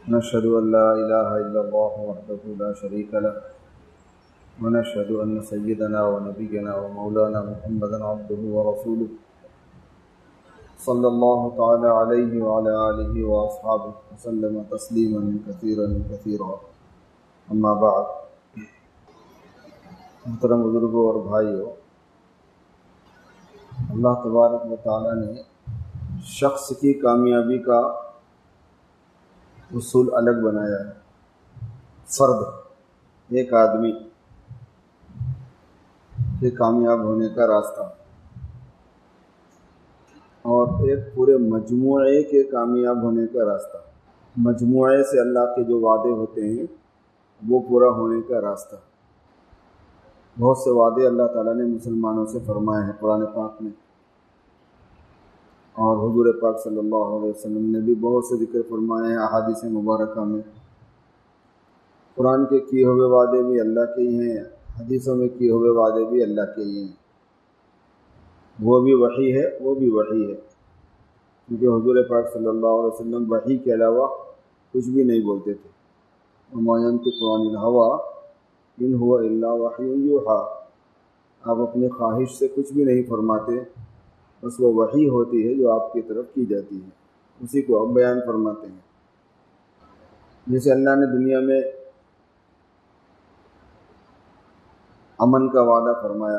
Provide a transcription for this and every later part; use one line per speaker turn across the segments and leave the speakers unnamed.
نشهد أن لا إله إلا الله وحده لا شريك له ونشهد أن سيدنا ونبينا ومولانا محمدا عبده ورسوله صلى الله تعالى عليه وعلى آله وأصحابه وسلم تسليما كثيرا كثيرا أما بعد. محترم بزرگوں اور بھائیوں، اللہ تبارک و تعالیٰ نے شخص کی کامیابی کا اصول الگ بنایا ہے. فرد، ایک آدمی کے کامیاب ہونے کا راستہ، اور ایک پورے مجموعے کے کامیاب ہونے کا راستہ. مجموعے سے اللہ کے جو وعدے ہوتے ہیں وہ پورا ہونے کا راستہ. بہت سے وعدے اللہ تعالیٰ نے مسلمانوں سے فرمائے ہیں قرآن پاک میں، اور حضور پاک صلی اللہ علیہ وسلم نے بھی بہت سے ذکر فرمائے ہیں احادیث مبارکہ میں. قرآن کے کیے ہوئے وعدے بھی اللہ کے ہی ہیں، حدیثوں میں کیے ہوئے وعدے بھی اللہ کے ہی ہیں. وہ بھی وحی ہے، وہ بھی وحی ہے، کیونکہ حضور پاک صلی اللہ علیہ وسلم وحی کے علاوہ کچھ بھی نہیں بولتے تھے. وَمَا يَنطِقُ عَنِ الْهَوَىٰ إِنْ هُوَ إِلَّا وَحْيٌ يُوحَىٰ. آپ اپنی خواہش سے کچھ بھی نہیں فرماتے، بس وہ وحی ہوتی ہے جو آپ کی طرف کی جاتی ہے، اسی کو آپ بیان فرماتے ہیں. جیسے اللہ نے دنیا میں امن کا وعدہ فرمایا،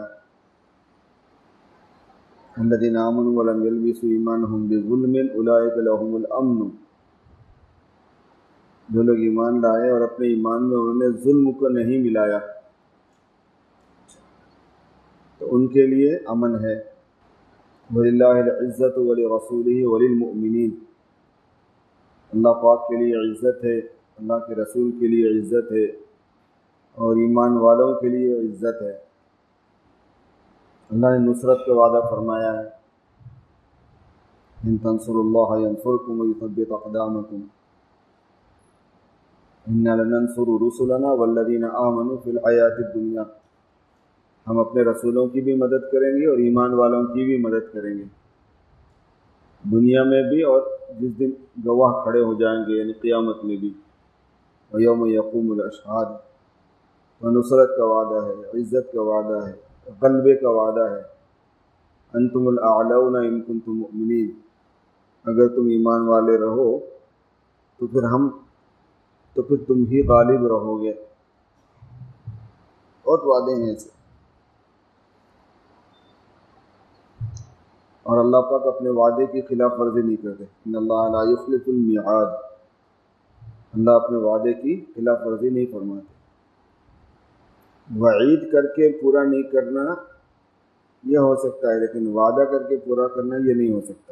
الذین آمنوا ولم یلبسوا ایمانہم بظلم اولئک لہم الامن. جو لوگ ایمان لائے اور اپنے ایمان میں انہوں نے ظلم کو نہیں ملایا تو ان کے لیے امن ہے. وَلِلَّهِ الْعِزَّةُ وَلِرَسُولِهِ وَلِلْمُؤْمِنِينَ. اللہ پاک کے لیے عزت ہے، اللہ کے رسول کے لیے عزت ہے، اور ایمان والوں کے لیے عزت ہے. اللہ نے نصرت کا وعدہ فرمایا ہے، ان تنصروا اللہ ینصرکم ویثبت اقدامکم انا لننصر رسلنا والذین آمنوا فی الحیاۃ الدنیا. ہم اپنے رسولوں کی بھی مدد کریں گے اور ایمان والوں کی بھی مدد کریں گے، دنیا میں بھی اور جس دن گواہ کھڑے ہو جائیں گے یعنی قیامت میں بھی. ویوم یقوم الاشہاد. نصرت کا وعدہ ہے، عزت کا وعدہ ہے، غلبے کا وعدہ ہے. انتم الاعلون ان کنتم مؤمنین. اگر تم ایمان والے رہو تو پھر تم ہی غالب رہو گے. بہت وعدے ہیں ایسے. اور اللہ پاک اپنے وعدے کی خلاف ورزی نہیں کرتے. ان اللہ لا یخلف المیعاد. اللہ اپنے وعدے کی خلاف ورزی نہیں فرماتے. وعید کر کے پورا نہیں کرنا یہ ہو سکتا ہے، لیکن وعدہ کر کے پورا کرنا یہ نہیں ہو سکتا.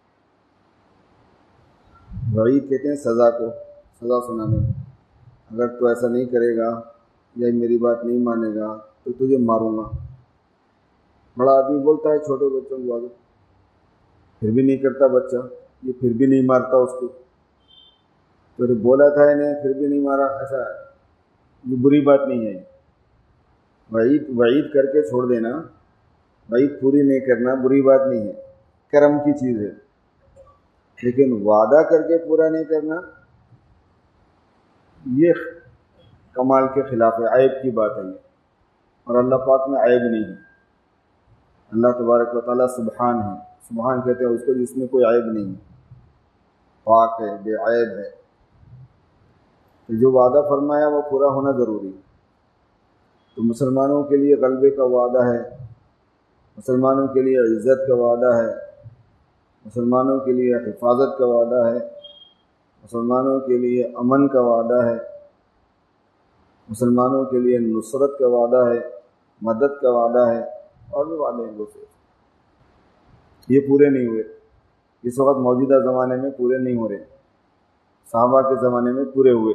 وعید کہتے ہیں سزا کو، سزا سنانے کو. اگر تو ایسا نہیں کرے گا یا میری بات نہیں مانے گا تو تجھے ماروں گا. بڑا آدمی بولتا ہے چھوٹے بچوں کو آگے، پھر بھی نہیں کرتا بچہ، یہ پھر بھی نہیں مارتا اس کو. تو بولا تھا انہیں پھر بھی نہیں مارا، ایسا یہ بری بات نہیں ہے. وعید کر کے چھوڑ دینا، وعید پوری نہیں کرنا بری بات نہیں ہے، کرم کی چیز ہے. لیکن وعدہ کر کے پورا نہیں کرنا یہ کمال کے خلاف ہے، عیب کی بات ہے یہ. اور اللہ پاک میں عیب نہیں ہے. اللہ تبارک و تعالیٰ سبحان ہے. سبحان کہتے ہیں اس کو جس میں کوئی عیب نہیں ہے، پاک ہے، بے عیب ہے. جو وعدہ فرمایا وہ پورا ہونا ضروری ہے. تو مسلمانوں کے لیے غلبے کا وعدہ ہے، مسلمانوں کے لیے عزت کا وعدہ ہے، مسلمانوں کے لیے حفاظت کا وعدہ ہے، مسلمانوں کے لیے امن کا وعدہ ہے، مسلمانوں کے لیے نصرت کا وعدہ ہے، مدد کا وعدہ ہے، اور بھی وعدے ہیں دوسرے. یہ پورے نہیں ہوئے اس وقت، موجودہ زمانے میں پورے نہیں ہو رہے. صحابہ کے زمانے میں پورے ہوئے،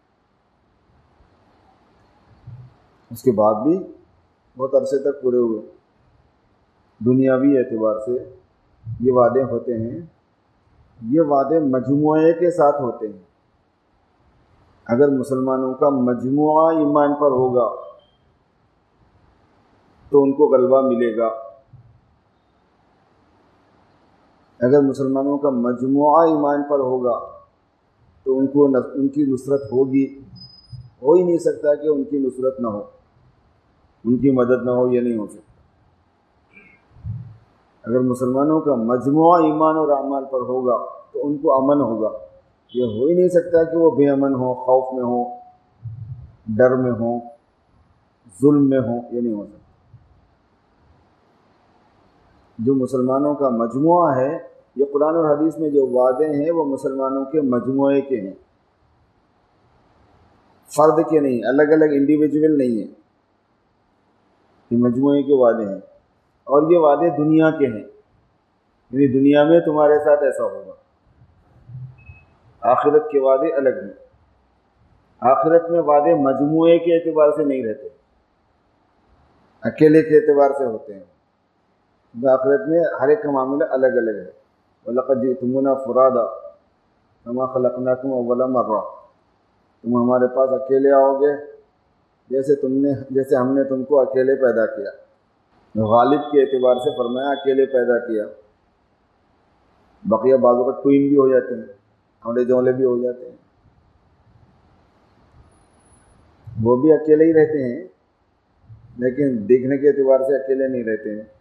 اس کے بعد بھی بہت عرصے تک پورے ہوئے. دنیاوی اعتبار سے یہ وعدے ہوتے ہیں، یہ وعدے مجموعے کے ساتھ ہوتے ہیں. اگر مسلمانوں کا مجموعہ ایمان پر ہوگا تو ان کو غلبہ ملے گا. اگر مسلمانوں کا مجموعہ ایمان پر ہوگا تو تو ان کی نصرت ہوگی، ہو ہی نہیں سکتا کہ ان کی نصرت نہ ہو، ان کی مدد نہ ہو، یہ نہیں ہو سکتا۔ اگر مسلمانوں کا مجموعہ ایمان اور اعمال پر ہوگا تو ان کو امن ہوگا۔ یہ ہو ہی نہیں سکتا کہ وہ بے امن ہو، خوف میں ہو، ڈر میں ہو، ظلم میں ہو، یہ نہیں ہو سکتا۔ جو مسلمانوں کا مجموعہ ہے، یہ قرآن اور حدیث میں جو وعدے ہیں وہ مسلمانوں کے مجموعے کے ہیں، فرد کے نہیں، الگ الگ انڈیویجول نہیں ہیں، یہ مجموعے کے وعدے ہیں۔ اور یہ وعدے دنیا کے ہیں، یعنی دنیا میں تمہارے ساتھ ایسا ہوگا۔ آخرت کے وعدے الگ ہیں، آخرت میں وعدے مجموعے کے اعتبار سے نہیں رہتے، اکیلے کے اعتبار سے ہوتے ہیں۔ آخرت میں ہر ایک کا معاملہ الگ الگ ہے۔ وَلَقَدْ جِئْتُمُونَا فُرَادًا كَمَا خَلَقْنَاكُمْ أَوَّلَ مَرَّةٍ، تم ہمارے پاس اکیلے آؤ گے جیسے ہم نے تم کو اکیلے پیدا کیا۔ غالب کے اعتبار سے فرمایا اکیلے پیدا کیا، بقیہ بعضوں کا ٹوئن بھی ہو جاتے ہیں، اولے جولے بھی ہو جاتے ہیں، وہ بھی اکیلے ہی رہتے ہیں لیکن دیکھنے کے اعتبار سے اکیلے نہیں رہتے ہیں۔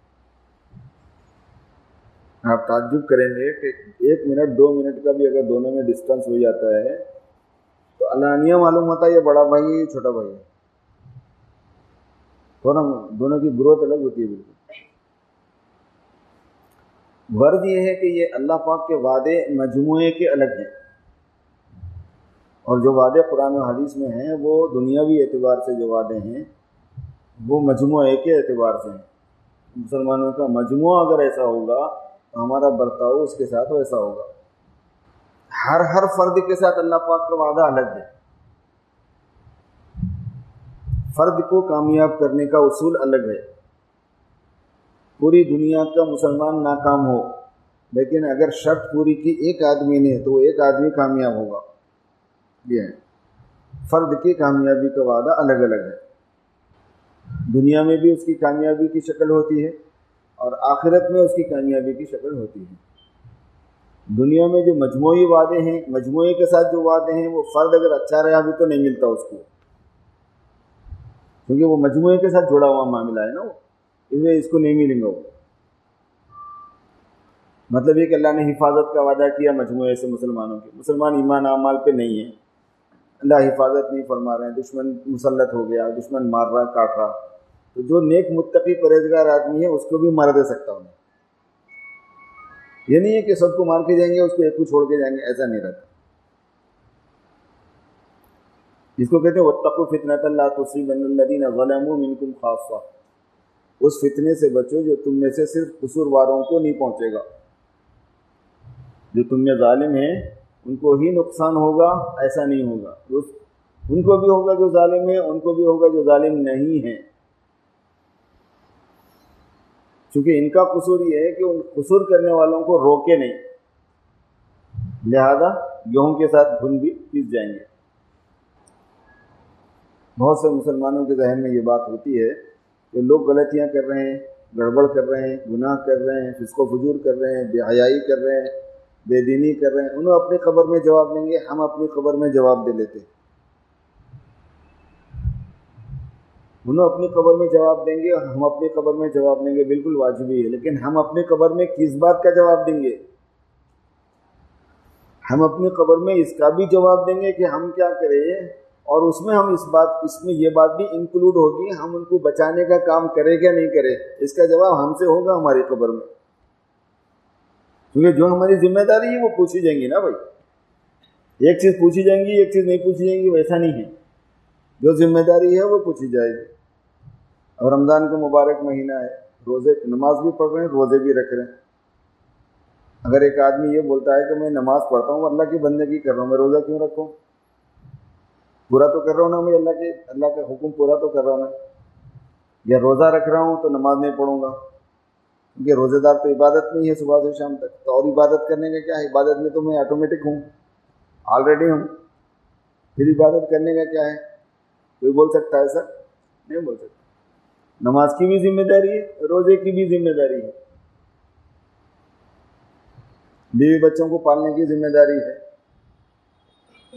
آپ تعجب کریں گے کہ 1 منٹ 2 منٹ کا بھی اگر دونوں میں ڈسٹنس ہو جاتا ہے تو علانیہ معلوم ہوتا ہے یہ بڑا بھائی ہے، یہ چھوٹا بھائی ہے، دونوں کی گروتھ الگ ہوتی ہے بالکل۔ غرض یہ ہے کہ یہ اللہ پاک کے وعدے مجموعے کے الگ ہیں، اور جو وعدے قرآن و حدیث میں ہیں وہ دنیاوی اعتبار سے جو وعدے ہیں وہ مجموعے کے اعتبار سے ہیں۔ مسلمانوں کا مجموعہ اگر ایسا ہوگا تو ہمارا برتاؤ اس کے ساتھ ویسا ہوگا۔ ہر فرد کے ساتھ اللہ پاک کا وعدہ الگ ہے۔ فرد کو کامیاب کرنے کا اصول الگ ہے۔ پوری دنیا کا مسلمان ناکام ہو لیکن اگر شرط پوری کی ایک آدمی نے تو وہ ایک آدمی کامیاب ہوگا۔ یہ ہے فرد کی کامیابی کا وعدہ الگ الگ ہے۔ دنیا میں بھی اس کی کامیابی کی شکل ہوتی ہے اور آخرت میں اس کی کامیابی کی شکل ہوتی ہے۔ دنیا میں جو مجموعی وعدے ہیں، مجموعے کے ساتھ جو وعدے ہیں، وہ فرد اگر اچھا رہا بھی تو نہیں ملتا اس کو، کیونکہ وہ مجموعے کے ساتھ جڑا ہوا معاملہ ہے نا، وہ اس میں اس کو نہیں ملیں گا۔ وہ مطلب یہ کہ اللہ نے حفاظت کا وعدہ کیا مجموعے سے مسلمانوں کے، مسلمان ایمان اعمال پہ نہیں ہے، اللہ حفاظت نہیں فرما رہے ہیں، دشمن مسلط ہو گیا، دشمن مار رہا کاٹ رہا، تو جو نیک متقی پرہیزگار آدمی ہے اس کو بھی مار دے سکتا ہوں۔ یہ نہیں ہے کہ سب کو مار کے جائیں گے، اس کو ایک کو چھوڑ کے جائیں گے، ایسا نہیں رہتا۔ جس کو کہتے ہیں وَاتَّقُوا فِتْنَةً لَا تُصِيبَنَّ الَّذِينَ ظَلَمُوا مِنْكُمْ خَاصَّةً، اس فتنے سے بچو جو تم میں سے صرف قصورواروں کو نہیں پہنچے گا۔ جو تم میں ظالم ہیں ان کو ہی نقصان ہوگا، ایسا نہیں ہوگا، ان کو بھی ہوگا جو ظالم ہیں، ان کو بھی ہوگا جو ظالم نہیں ہیں، چونکہ ان کا قصور یہ ہے کہ ان قصور کرنے والوں کو روکے نہیں، لہذا گیہوں کے ساتھ گھن بھی پیس جائیں گے۔ بہت سے مسلمانوں کے ذہن میں یہ بات ہوتی ہے کہ لوگ غلطیاں کر رہے ہیں، گڑبڑ کر رہے ہیں، گناہ کر رہے ہیں، فسق و فجور کر رہے ہیں، بے حیائی کر رہے ہیں، بے دینی کر رہے ہیں، انہوں اپنی قبر میں جواب دیں گے، ہم اپنی قبر میں جواب دے لیتے، انہوں اپنی قبر میں جواب دیں گے، ہم اپنی قبر میں جواب دیں گے، بالکل واجبی ہے، لیکن ہم اپنی قبر میں کس بات کا جواب دیں گے؟ ہم اپنی قبر میں اس کا بھی جواب دیں گے کہ ہم کیا کریں، اور اس میں ہم اس میں یہ بات بھی انکلوڈ ہوگی ہم ان کو بچانے کا کام کرے کیا نہیں کرے، اس کا جواب ہم سے ہوگا ہماری قبر میں، کیونکہ جو ہماری ذمہ داری ہے وہ پوچھی جائیں گی نا بھائی، ایک چیز پوچھی جائیں گی ایک چیز نہیں پوچھی جائیں گی، ویسا نہیں ہے، جو ذمہ داری ہے وہ پوچھی جائے گی۔ اور رمضان کا مبارک مہینہ ہے، روزے نماز بھی پڑھ رہے ہیں، روزے بھی رکھ رہے ہیں۔ اگر ایک آدمی یہ بولتا ہے کہ میں نماز پڑھتا ہوں، اللہ کی بندگی کر رہا ہوں، میں روزہ کیوں رکھوں؟ پورا تو کر رہا ہوں نا، میں اللہ کا حکم پورا تو کر رہا ہوں نا، یا روزہ رکھ رہا ہوں تو نماز نہیں پڑھوں گا، کیونکہ روزے دار تو عبادت میں ہی ہے صبح سے شام تک، تو اور عبادت کرنے کا کیا ہے، عبادت میں تو میں آٹومیٹک ہوں، آلریڈی ہوں، پھر عبادت کرنے کا کیا ہے؟ کوئی بول سکتا ہے ایسا؟ نہیں بول سکتا۔ نماز کی بھی ذمہ داری ہے، روزے کی بھی ذمہ داری ہے، بیوی بچوں کو پالنے کی ذمہ داری ہے،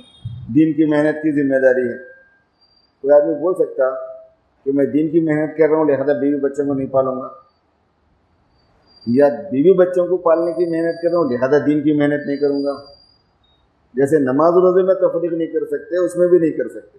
دین کی محنت کی ذمہ داری ہے. کوئی آدمی بول سکتا کہ میں دین کی محنت کر رہا ہوں لہذا بیوی بچوں کو نہیں پالوں گا، یا بیوی بچوں کو پالنے کی محنت کر رہا ہوں لہذا دین کی محنت نہیں کروں گا. جیسے نماز روزے میں تفریق نہیں کر سکتے اس میں بھی نہیں کر سکتے.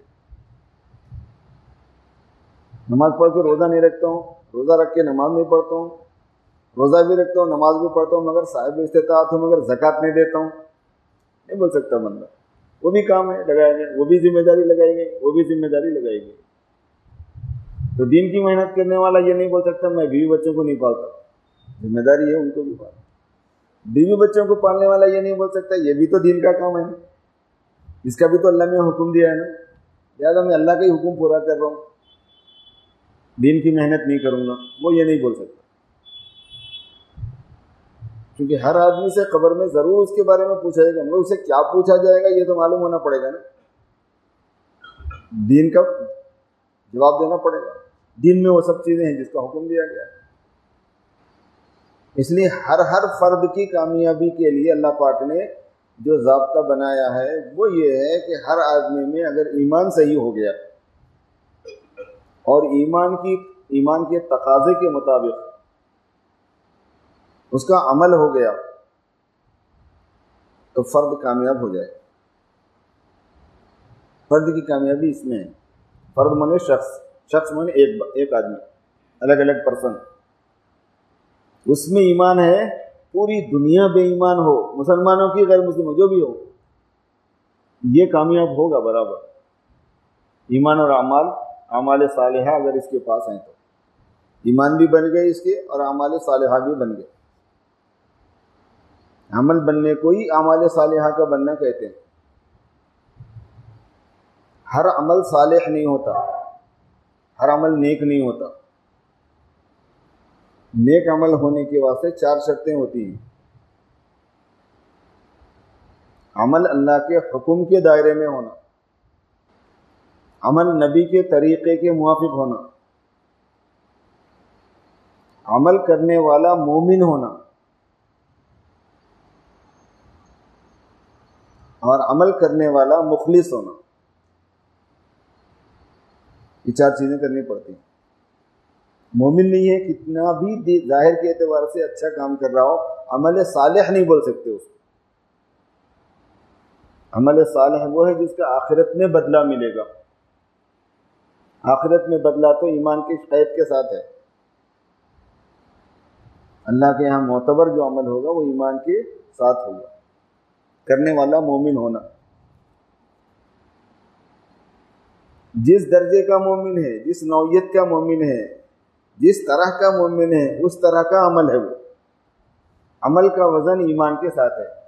نماز پڑھ کے روزہ نہیں رکھتا ہوں، روزہ رکھ کے نماز نہیں پڑھتا ہوں، روزہ بھی رکھتا ہوں نماز بھی پڑھتا ہوں مگر صاحب استطاعت ہوں مگر زکوٰۃ نہیں دیتا ہوں، نہیں بول سکتا بندہ. وہ بھی کام ہے لگائے گئے، وہ بھی ذمہ داری لگائی گئی، وہ بھی ذمہ داری لگائی گئی. تو دین کی محنت کرنے والا یہ نہیں بول سکتا میں بیوی بچوں کو نہیں پالتا، ذمہ داری ہے ان کو بھی پالنا. بیوی بچوں کو پالنے والا یہ نہیں بول سکتا یہ بھی تو دین کا کام ہے نا، اس کا بھی تو اللہ نے حکم دیا ہے نا، لہٰذا میں اللہ کا ہی حکم پورا کر رہا ہوں، دین کی محنت نہیں کروں گا. وہ یہ نہیں بول سکتا، کیونکہ ہر آدمی سے قبر میں ضرور اس کے بارے میں پوچھا جائے گا، مگر اسے کیا پوچھا جائے گا یہ تو معلوم ہونا پڑے گا نا. دین کا جواب دینا پڑے گا، دین میں وہ سب چیزیں ہیں جس کا حکم دیا گیا ہے. اس لیے ہر فرد کی کامیابی کے لیے اللہ پاک نے جو ضابطہ بنایا ہے وہ یہ ہے کہ ہر آدمی میں اگر ایمان صحیح ہو گیا اور ایمان کے تقاضے کے مطابق اس کا عمل ہو گیا تو فرد کامیاب ہو جائے. فرد کی کامیابی اس میں ہے. فرد مانے شخص مانے ایک آدمی، الگ الگ پرسن. اس میں ایمان ہے، پوری دنیا بے ایمان ہو، مسلمانوں کی غیر مسلم جو بھی ہو، یہ کامیاب ہوگا برابر. ایمان اور اعمال صالحہ اگر اس کے پاس ہیں تو ایمان بھی بن گئے اس کے اور اعمال صالحہ بھی بن گئے. عمل بننے کو ہی اعمال صالحہ کا بننا کہتے ہیں. ہر عمل صالح نہیں ہوتا، ہر عمل نیک نہیں ہوتا. نیک عمل ہونے کے واسطے 4 شرطیں ہوتی ہیں. عمل اللہ کے حکم کے دائرے میں ہونا، عمل نبی کے طریقے کے موافق ہونا، عمل کرنے والا مومن ہونا، اور عمل کرنے والا مخلص ہونا. یہ 4 چیزیں کرنی پڑتی ہیں. مومن نہیں ہے کتنا بھی ظاہر کے اعتبار سے اچھا کام کر رہا ہو، عمل صالح نہیں بول سکتے اس کو. عمل صالح وہ ہے جس کا آخرت میں بدلہ ملے گا. آخرت میں بدلہ تو ایمان کی قید کے ساتھ ہے. اللہ کے یہاں معتبر جو عمل ہوگا وہ ایمان کے ساتھ ہوگا. کرنے والا مومن ہونا، جس درجے کا مومن ہے، جس نوعیت کا مومن ہے، جس طرح کا مومن ہے اس طرح کا عمل ہے. وہ عمل کا وزن ایمان کے ساتھ ہے.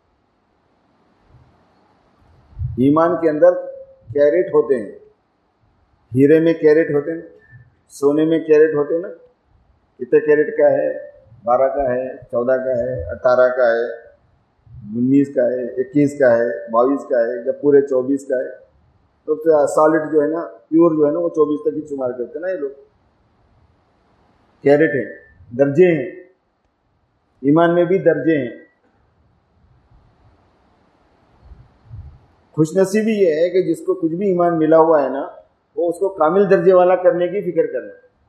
ایمان کے اندر کیرٹ ہوتے ہیں، ہیرے میں کیرٹ ہوتے ہیں، سونے میں کیرٹ ہوتے ہیں نا. کتنے کیرٹ کا ہے؟ 12 کا ہے، 14 کا ہے، 18 کا ہے، 19 کا ہے، 21 کا ہے، 22 کا ہے، یا پورے 24 کا ہے. تو سالڈ جو ہے نا، پیور جو ہے نا، وہ 24 تک ہی شمار کرتے ہیں نا. یہ لوگ کیرٹ ہیں، درجے ہیں. ایمان میں بھی درجے ہیں. خوش نصیبی یہ ہے کہ جس کو کچھ بھی ایمان ملا ہوا ہے نا، وہ اس کو کامل درجے والا کرنے کی فکر کرنا،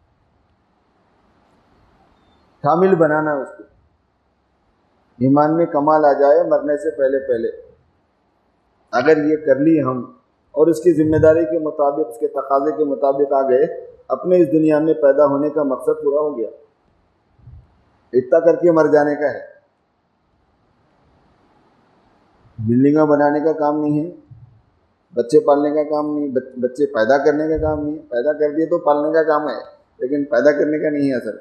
کامل بنانا اس کو. ایمان میں کمال آ جائے مرنے سے پہلے. اگر یہ کر لی ہم اور اس کی ذمہ داری کے مطابق، اس کے تقاضے کے مطابق آ گئے، اپنے اس دنیا میں پیدا ہونے کا مقصد پورا ہو گیا. اتنا کر کے مر جانے کا ہے. بلڈنگاں بنانے کا کام نہیں ہے، بچے پالنے کا کام نہیں، بچے پیدا کرنے کا کام نہیں. پیدا کر دیے تو پالنے کا کام ہے، لیکن پیدا کرنے کا نہیں ہے. اصل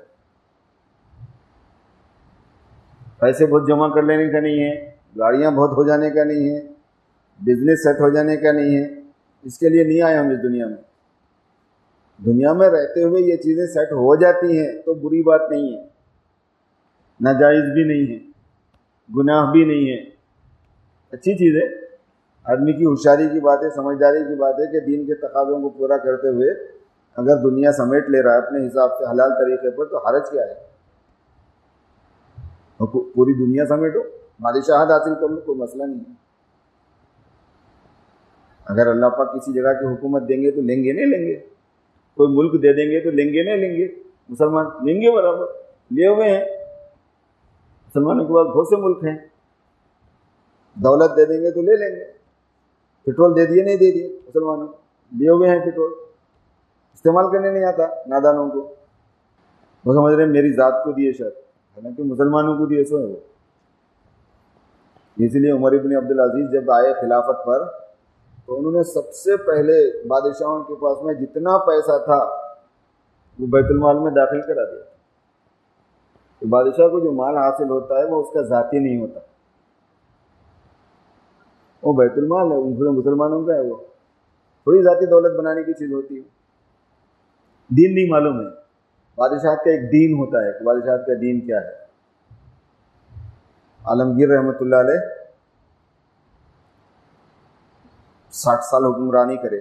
پیسے بہت جمع کر لینے کا نہیں ہے، گاڑیاں بہت ہو جانے کا نہیں ہے، بزنس سیٹ ہو جانے کا نہیں ہے. اس کے لیے نہیں آئے ہم اس دنیا میں. دنیا میں رہتے ہوئے یہ چیزیں سیٹ ہو جاتی ہیں تو بری بات نہیں ہے، ناجائز بھی نہیں ہے، گناہ بھی نہیں ہے، اچھی چیز ہے. آدمی کی ہوشیاری کی بات ہے، سمجھداری کی بات ہے کہ دین کے تقاضوں کو پورا کرتے ہوئے اگر دنیا سمیٹ لے رہا ہے اپنے حساب سے حلال طریقے پر تو حرج کیا ہے؟ پوری دنیا سمیٹو، بادشاہت حاصل کر لو، کوئی مسئلہ نہیں ہے. اگر اللہ پاک کسی جگہ کی حکومت دیں گے تو لیں گے نہیں لیں گے, کوئی ملک دے دیں گے تو لیں گے نہیں لیں گے, مسلمان لیں گے برابر, لیے ہوئے ہیں مسلمانوں کے پاس بہت سے ملک ہیں, دولت دے دیں گے تو لے لیں گے. پٹرول دے دیے نہیں دے دیے, مسلمانوں لیے ہوئے ہیں پٹرول, استعمال کرنے نہیں آتا نادانوں کو, وہ سمجھ رہے ہیں میری ذات کو دیے شاید, حالانکہ مسلمانوں کو دیے سو ہے وہ. اس لیے عمر ابن عبدالعزیز جب آئے خلافت پر تو انہوں نے سب سے پہلے بادشاہوں کے پاس میں جتنا پیسہ تھا وہ بیت المال میں داخل کرا دیا. تو بادشاہ کو جو مال حاصل ہوتا ہے وہ اس کا ذاتی نہیں ہوتا, وہ بیت المال ہے, مسلمانوں کا ہے, وہ تھوڑی ذاتی دولت بنانے کی چیز ہوتی ہے. دین نہیں معلوم ہے, بادشاہت کا ایک دین ہوتا ہے, بادشاہت کا دین کیا ہے. عالمگیر رحمۃ اللہ علیہ 60 سال حکمرانی کرے,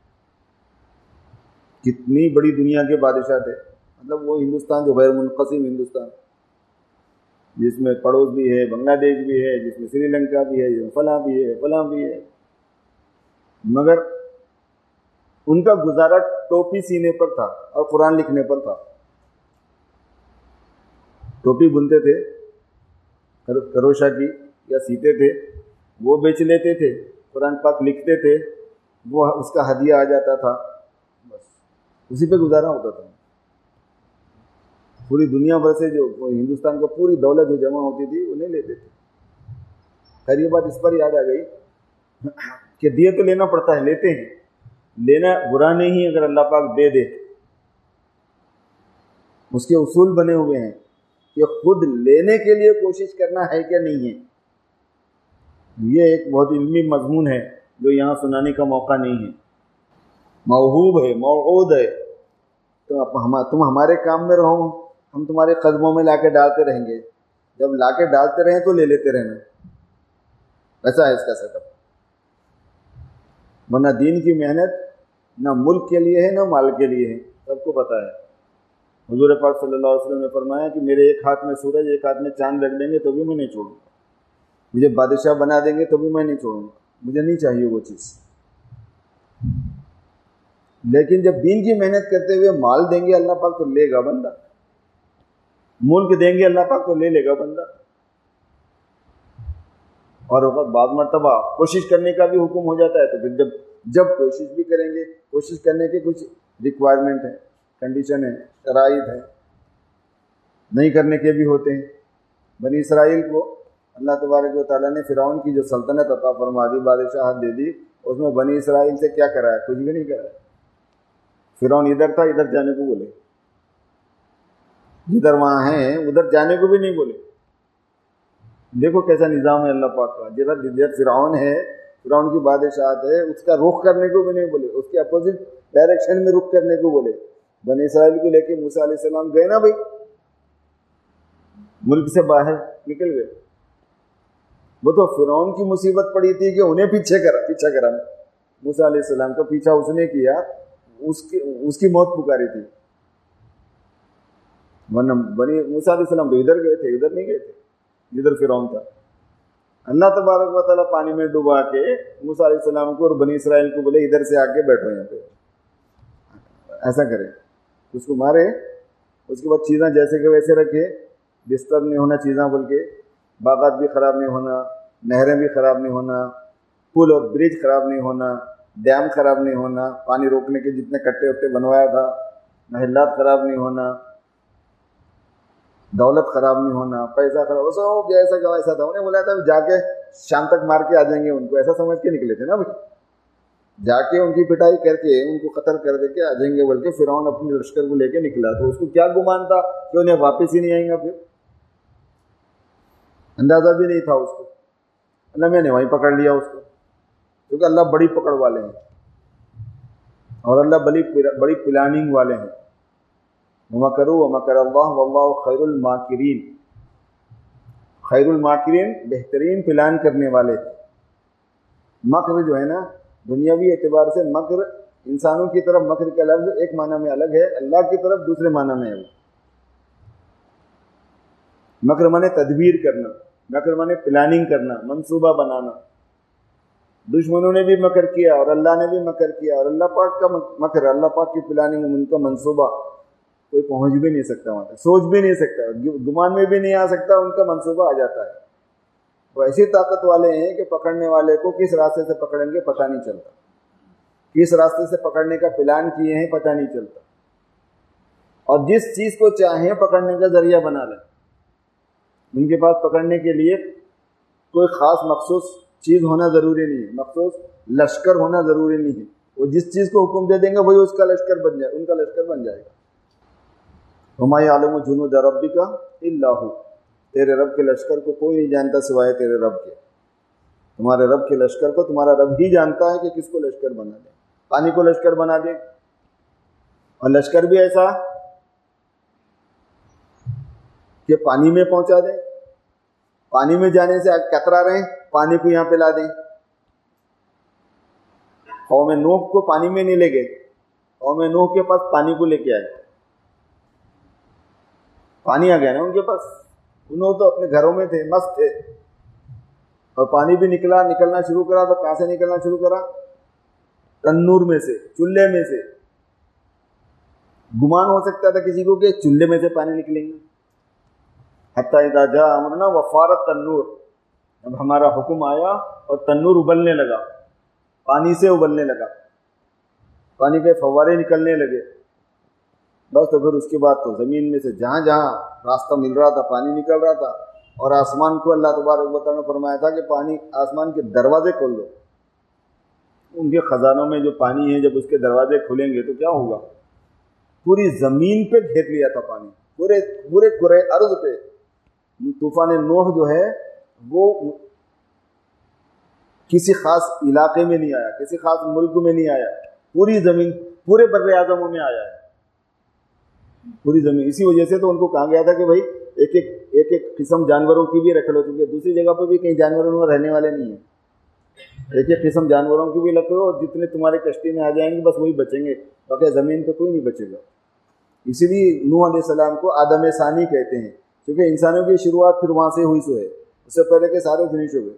کتنی بڑی دنیا کے بادشاہ تھے, مطلب وہ ہندوستان جو غیر منقسم ہندوستان جس میں پڑوس بھی ہے, بنگلہ دیش بھی ہے, جس میں سری لنکا بھی ہے, جس میں فلاں بھی ہے, فلاں بھی ہے, مگر ان کا گزارا ٹوپی سینے پر تھا اور قرآن لکھنے پر تھا. ٹوپی بنتے تھے کروشا کی یا سیتے تھے, وہ بیچ لیتے تھے, قرآن پاک لکھتے تھے, وہ اس کا ہدیہ آ جاتا تھا, بس اسی پہ گزارا ہوتا تھا. پوری دنیا بھر سے جو ہندوستان کو پوری دولت جو جمع ہوتی تھی وہ نہیں لیتے تھے. خیر یہ بات اس پر یاد آ گئی کہ دیے تو لینا پڑتا ہے, لیتے ہیں, لینا برا نہیں اگر اللہ پاک دے دے. اس کے اصول بنے ہوئے ہیں کہ خود لینے کے لیے کوشش کرنا ہے کہ نہیں ہے. یہ ایک بہت علمی مضمون ہے جو یہاں سنانے کا موقع نہیں ہے. موہوب ہے, موعود ہے, تم ہمارے کام میں رہو, ہم تمہارے قدموں میں لا کے ڈالتے رہیں گے, جب لا کے ڈالتے رہیں تو لے لیتے رہنا. ایسا ہے اس کا سیٹ اپ. ورنہ دین کی محنت نہ ملک کے لیے ہے نہ مال کے لیے ہے, سب کو پتہ ہے. حضور پاک صلی اللہ علیہ وسلم نے فرمایا کہ میرے ایک ہاتھ میں سورج ایک ہاتھ میں چاند رکھ دیں گے تو بھی میں نہیں چھوڑوں گا, مجھے بادشاہ بنا دیں گے تو بھی میں نہیں چھوڑوں گا, مجھے نہیں چاہیے وہ چیز. لیکن جب دین کی محنت کرتے ہوئے مال دیں گے اللہ پاک تو لے گا بندہ, ملک دیں گے اللہ پاک تو لے لے گا بندہ. اور بعض مرتبہ کوشش کرنے کا بھی حکم ہو جاتا ہے, تو پھر جب کوشش بھی کریں گے, کوشش کرنے کے کچھ ریکوائرمنٹ ہیں, کنڈیشن ہے, شرائط ہے, نہیں کرنے کے بھی ہوتے ہیں. بنی اسرائیل کو اللہ تبارک و تعالیٰ نے فرعون کی جو سلطنت عطا فرما دی, بادشاہت دے دی, اس میں بنی اسرائیل سے کیا کرایا؟ کچھ بھی نہیں کرایا. فرعون ادھر تھا, ادھر جانے کو بولے, جدھر وہاں ہیں ادھر جانے کو بھی نہیں بولے. دیکھو کیسا نظام ہے اللہ پاک کا. جدھر فرعون ہے, فرعون کی بادشاہت ہے, اس کا رخ کرنے کو بھی نہیں بولے, اس کے اپوزٹ ڈائریکشن میں رخ کرنے کو بولے. بنی اسرائیل کو لے کے موسیٰ علیہ السلام گئے نا بھائی, ملک سے باہر نکل گئے. وہ تو فرعون کی مصیبت پڑی تھی کہ انہیں پیچھا کرا. موسیٰ علیہ السلام کا پیچھا اس نے کیا, اس کی موت پکاری تھی. ورنہ موسیٰ علیہ السلام تو ادھر گئے تھے, ادھر نہیں گئے تھے جدھر فرعون تھا. اللہ تبارک و تعالیٰ پانی میں ڈبا کے موسیٰ علیہ السلام کو اور بنی اسرائیل کو بولے ادھر سے آ کے بیٹھو یہاں پہ, ایسا کرے, اس کو مارے. اس کے بعد چیزاں جیسے کہ ویسے رکھے, ڈسٹرب نہیں ہونا چیزاں, بلکہ باغات بھی خراب نہیں ہونا, نہریں بھی خراب نہیں ہونا, پل اور برج خراب نہیں ہونا, ڈیم خراب نہیں ہونا, پانی روکنے کے جتنے کٹے وٹے بنوایا تھا, محلات خراب نہیں ہونا, دولت خراب نہیں ہونا, پیسہ خراب, سب جیسا کا ویسا تھا. انہیں بولا تھا جا کے شام تک مار کے آ جائیں گے ان کو, ایسا سمجھ کے نکلے تھے نا بھائی. جا کے ان کی پٹائی کر کے ان کو قتل کر دے کے آ جائیں گے, بلکہ فرعون اپنی لشکر کو لے کے نکلا. تو اس کو کیا گمان تھا کہ انہیں واپس ہی نہیں آئیں گا, پھر اندازہ بھی نہیں تھا اس کو. اللہ میں نے وہیں پکڑ لیا اس کو, کیونکہ اللہ بڑی پکڑ والے ہیں اور اللہ بڑی پلاننگ والے ہیں. وَمَكَرُوا وَمَكَرَ اللَّهُ وَاللَّهُ خَيْرُ الْمَاكِرِينَ. خیر الماکرین, بہترین پلان کرنے والے. مکر جو ہے نا دنیاوی اعتبار سے, مکر انسانوں کی طرف مکر کا لفظ ایک معنی میں الگ ہے, اللہ کی طرف دوسرے معنی میں ہے. مکر مانے تدبیر کرنا, مکر مانے پلاننگ کرنا, منصوبہ بنانا. دشمنوں نے بھی مکر کیا اور اللہ نے بھی مکر کیا، اور اللہ پاک کا مکر، اللہ پاک کی پلاننگ، ان کا منصوبہ کوئی پہنچ بھی نہیں سکتا وہاں تک، سوچ بھی نہیں سکتا، گمان میں بھی نہیں آ سکتا، ان کا منصوبہ آ جاتا ہے۔ وہ ایسی طاقت والے ہیں کہ پکڑنے والے کو کس راستے سے پکڑیں گے پتہ نہیں چلتا، کس راستے سے پکڑنے کا پلان کیے ہیں پتہ نہیں چلتا، اور جس چیز کو چاہیں پکڑنے کا ذریعہ بنا لیں۔ ان کے پاس پکڑنے کے لیے کوئی خاص مخصوص چیز ہونا ضروری نہیں ہے، مخصوص لشکر ہونا ضروری نہیں ہے، وہ جس چیز کو حکم دے دیں گے وہی اس کا لشکر بن جائے، ان کا لشکر بن جائے گا۔ وَمَا يَعْلَمُ جُنُودَ رَبِّكَ إِلَّا هُوَ، تیرے رب کے لشکر کو کوئی نہیں جانتا سوائے تیرے رب کے۔ تمہارے رب کے لشکر کو تمہارا رب ہی جانتا ہے کہ کس کو لشکر بنا دے۔ پانی کو لشکر بنا دے، اور لشکر بھی ایسا کہ پانی میں پہنچا دے، پانی میں جانے سے کترا رہے، پانی کو یہاں پہ لا دیں۔ قوم نوح کو پانی میں نہیں لے گئے، قوم نوح کے پاس پانی کو لے کے آئے، پانی آ گیا نا ان کے پاس، انہوں تو اپنے گھروں میں تھے، مست تھے، اور پانی بھی نکلنا شروع کرا تو کہاں سے نکلنا شروع کرا؟ تنور میں سے، چولہے میں سے۔ گمان ہو سکتا تھا کسی کو کہ چولہے میں سے پانی نکلیں گے، حتیٰ اذا جاء امرنا وفارت تنور، اب ہمارا حکم آیا اور تنور ابلنے لگا، پانی سے ابلنے لگا، پانی کے فوارے نکلنے لگے، بس تو پھر اس کے بعد تو زمین میں سے جہاں جہاں راستہ مل رہا تھا پانی نکل رہا تھا، اور آسمان کو اللہ تبارک و تعالیٰ نے فرمایا تھا کہ پانی، آسمان کے دروازے کھول دو۔ ان کے خزانوں میں جو پانی ہے جب اس کے دروازے کھلیں گے تو کیا ہوگا؟ پوری زمین پہ گھیر لیا تھا پانی، پورے کرۂ ارض پہ۔ طوفان نوح جو ہے وہ کسی خاص علاقے میں نہیں آیا، کسی خاص ملک میں نہیں آیا، پوری زمین، پورے بر اعظموں میں آیا ہے، پوری زمین۔ اسی وجہ سے تو ان کو کہا گیا تھا کہ بھائی ایک ایک قسم جانوروں کی بھی رکھ لو، کیونکہ دوسری جگہ پہ بھی کئی جانوروں میں رہنے والے نہیں ہیں، ایک ایک قسم جانوروں کی بھی رکھ لو، اور جتنے تمہارے کشتی میں آ جائیں گے بس وہی بچیں گے، باقی زمین پہ کوئی نہیں بچے گا۔ اسی لیے نوح علیہ السلام کو آدم ثانی کہتے ہیں، کیونکہ انسانوں کی شروعات پھر وہاں سے ہوئی سو ہے، اس سے پہلے کے سارے فنش ہو گئے،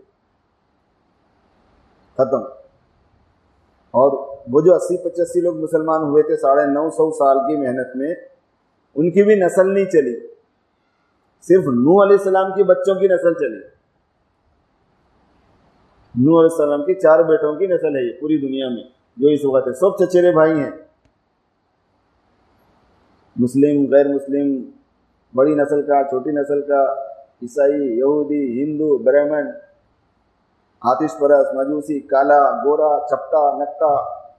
ختم۔ اور وہ جو 80-85 لوگ مسلمان ہوئے تھے 950 سال کی محنت میں، ان کی بھی نسل نہیں چلی، صرف نوح علیہ السلام کے بچوں کی نسل چلی۔ نوح علیہ السلام کے 4 بیٹوں کی نسل ہے یہ پوری دنیا میں جو اس وقت ہے، سب چچیرے بھائی ہیں، مسلم، غیر مسلم، بڑی نسل کا، چھوٹی نسل کا، عیسائی، یہودی، ہندو، برہمن، آتش پرست، مجوسی، کالا، گورا، چپٹا، نٹا،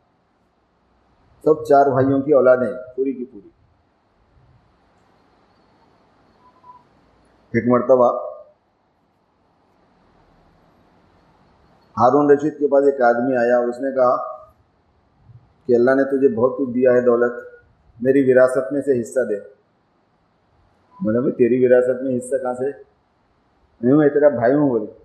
سب 4 بھائیوں کی اولادیں پوری کی پوری۔ ایک مرتبہ ہارون رشید کے پاس ایک آدمی آیا اور اس نے کہا کہ اللہ نے تجھے بہت کچھ دیا ہے دولت، میری وراثت میں سے حصہ دے۔ بولا بھائی تیری وراثت میں حصہ کہاں سے؟ میں تیرا بھائی ہوں۔ بولے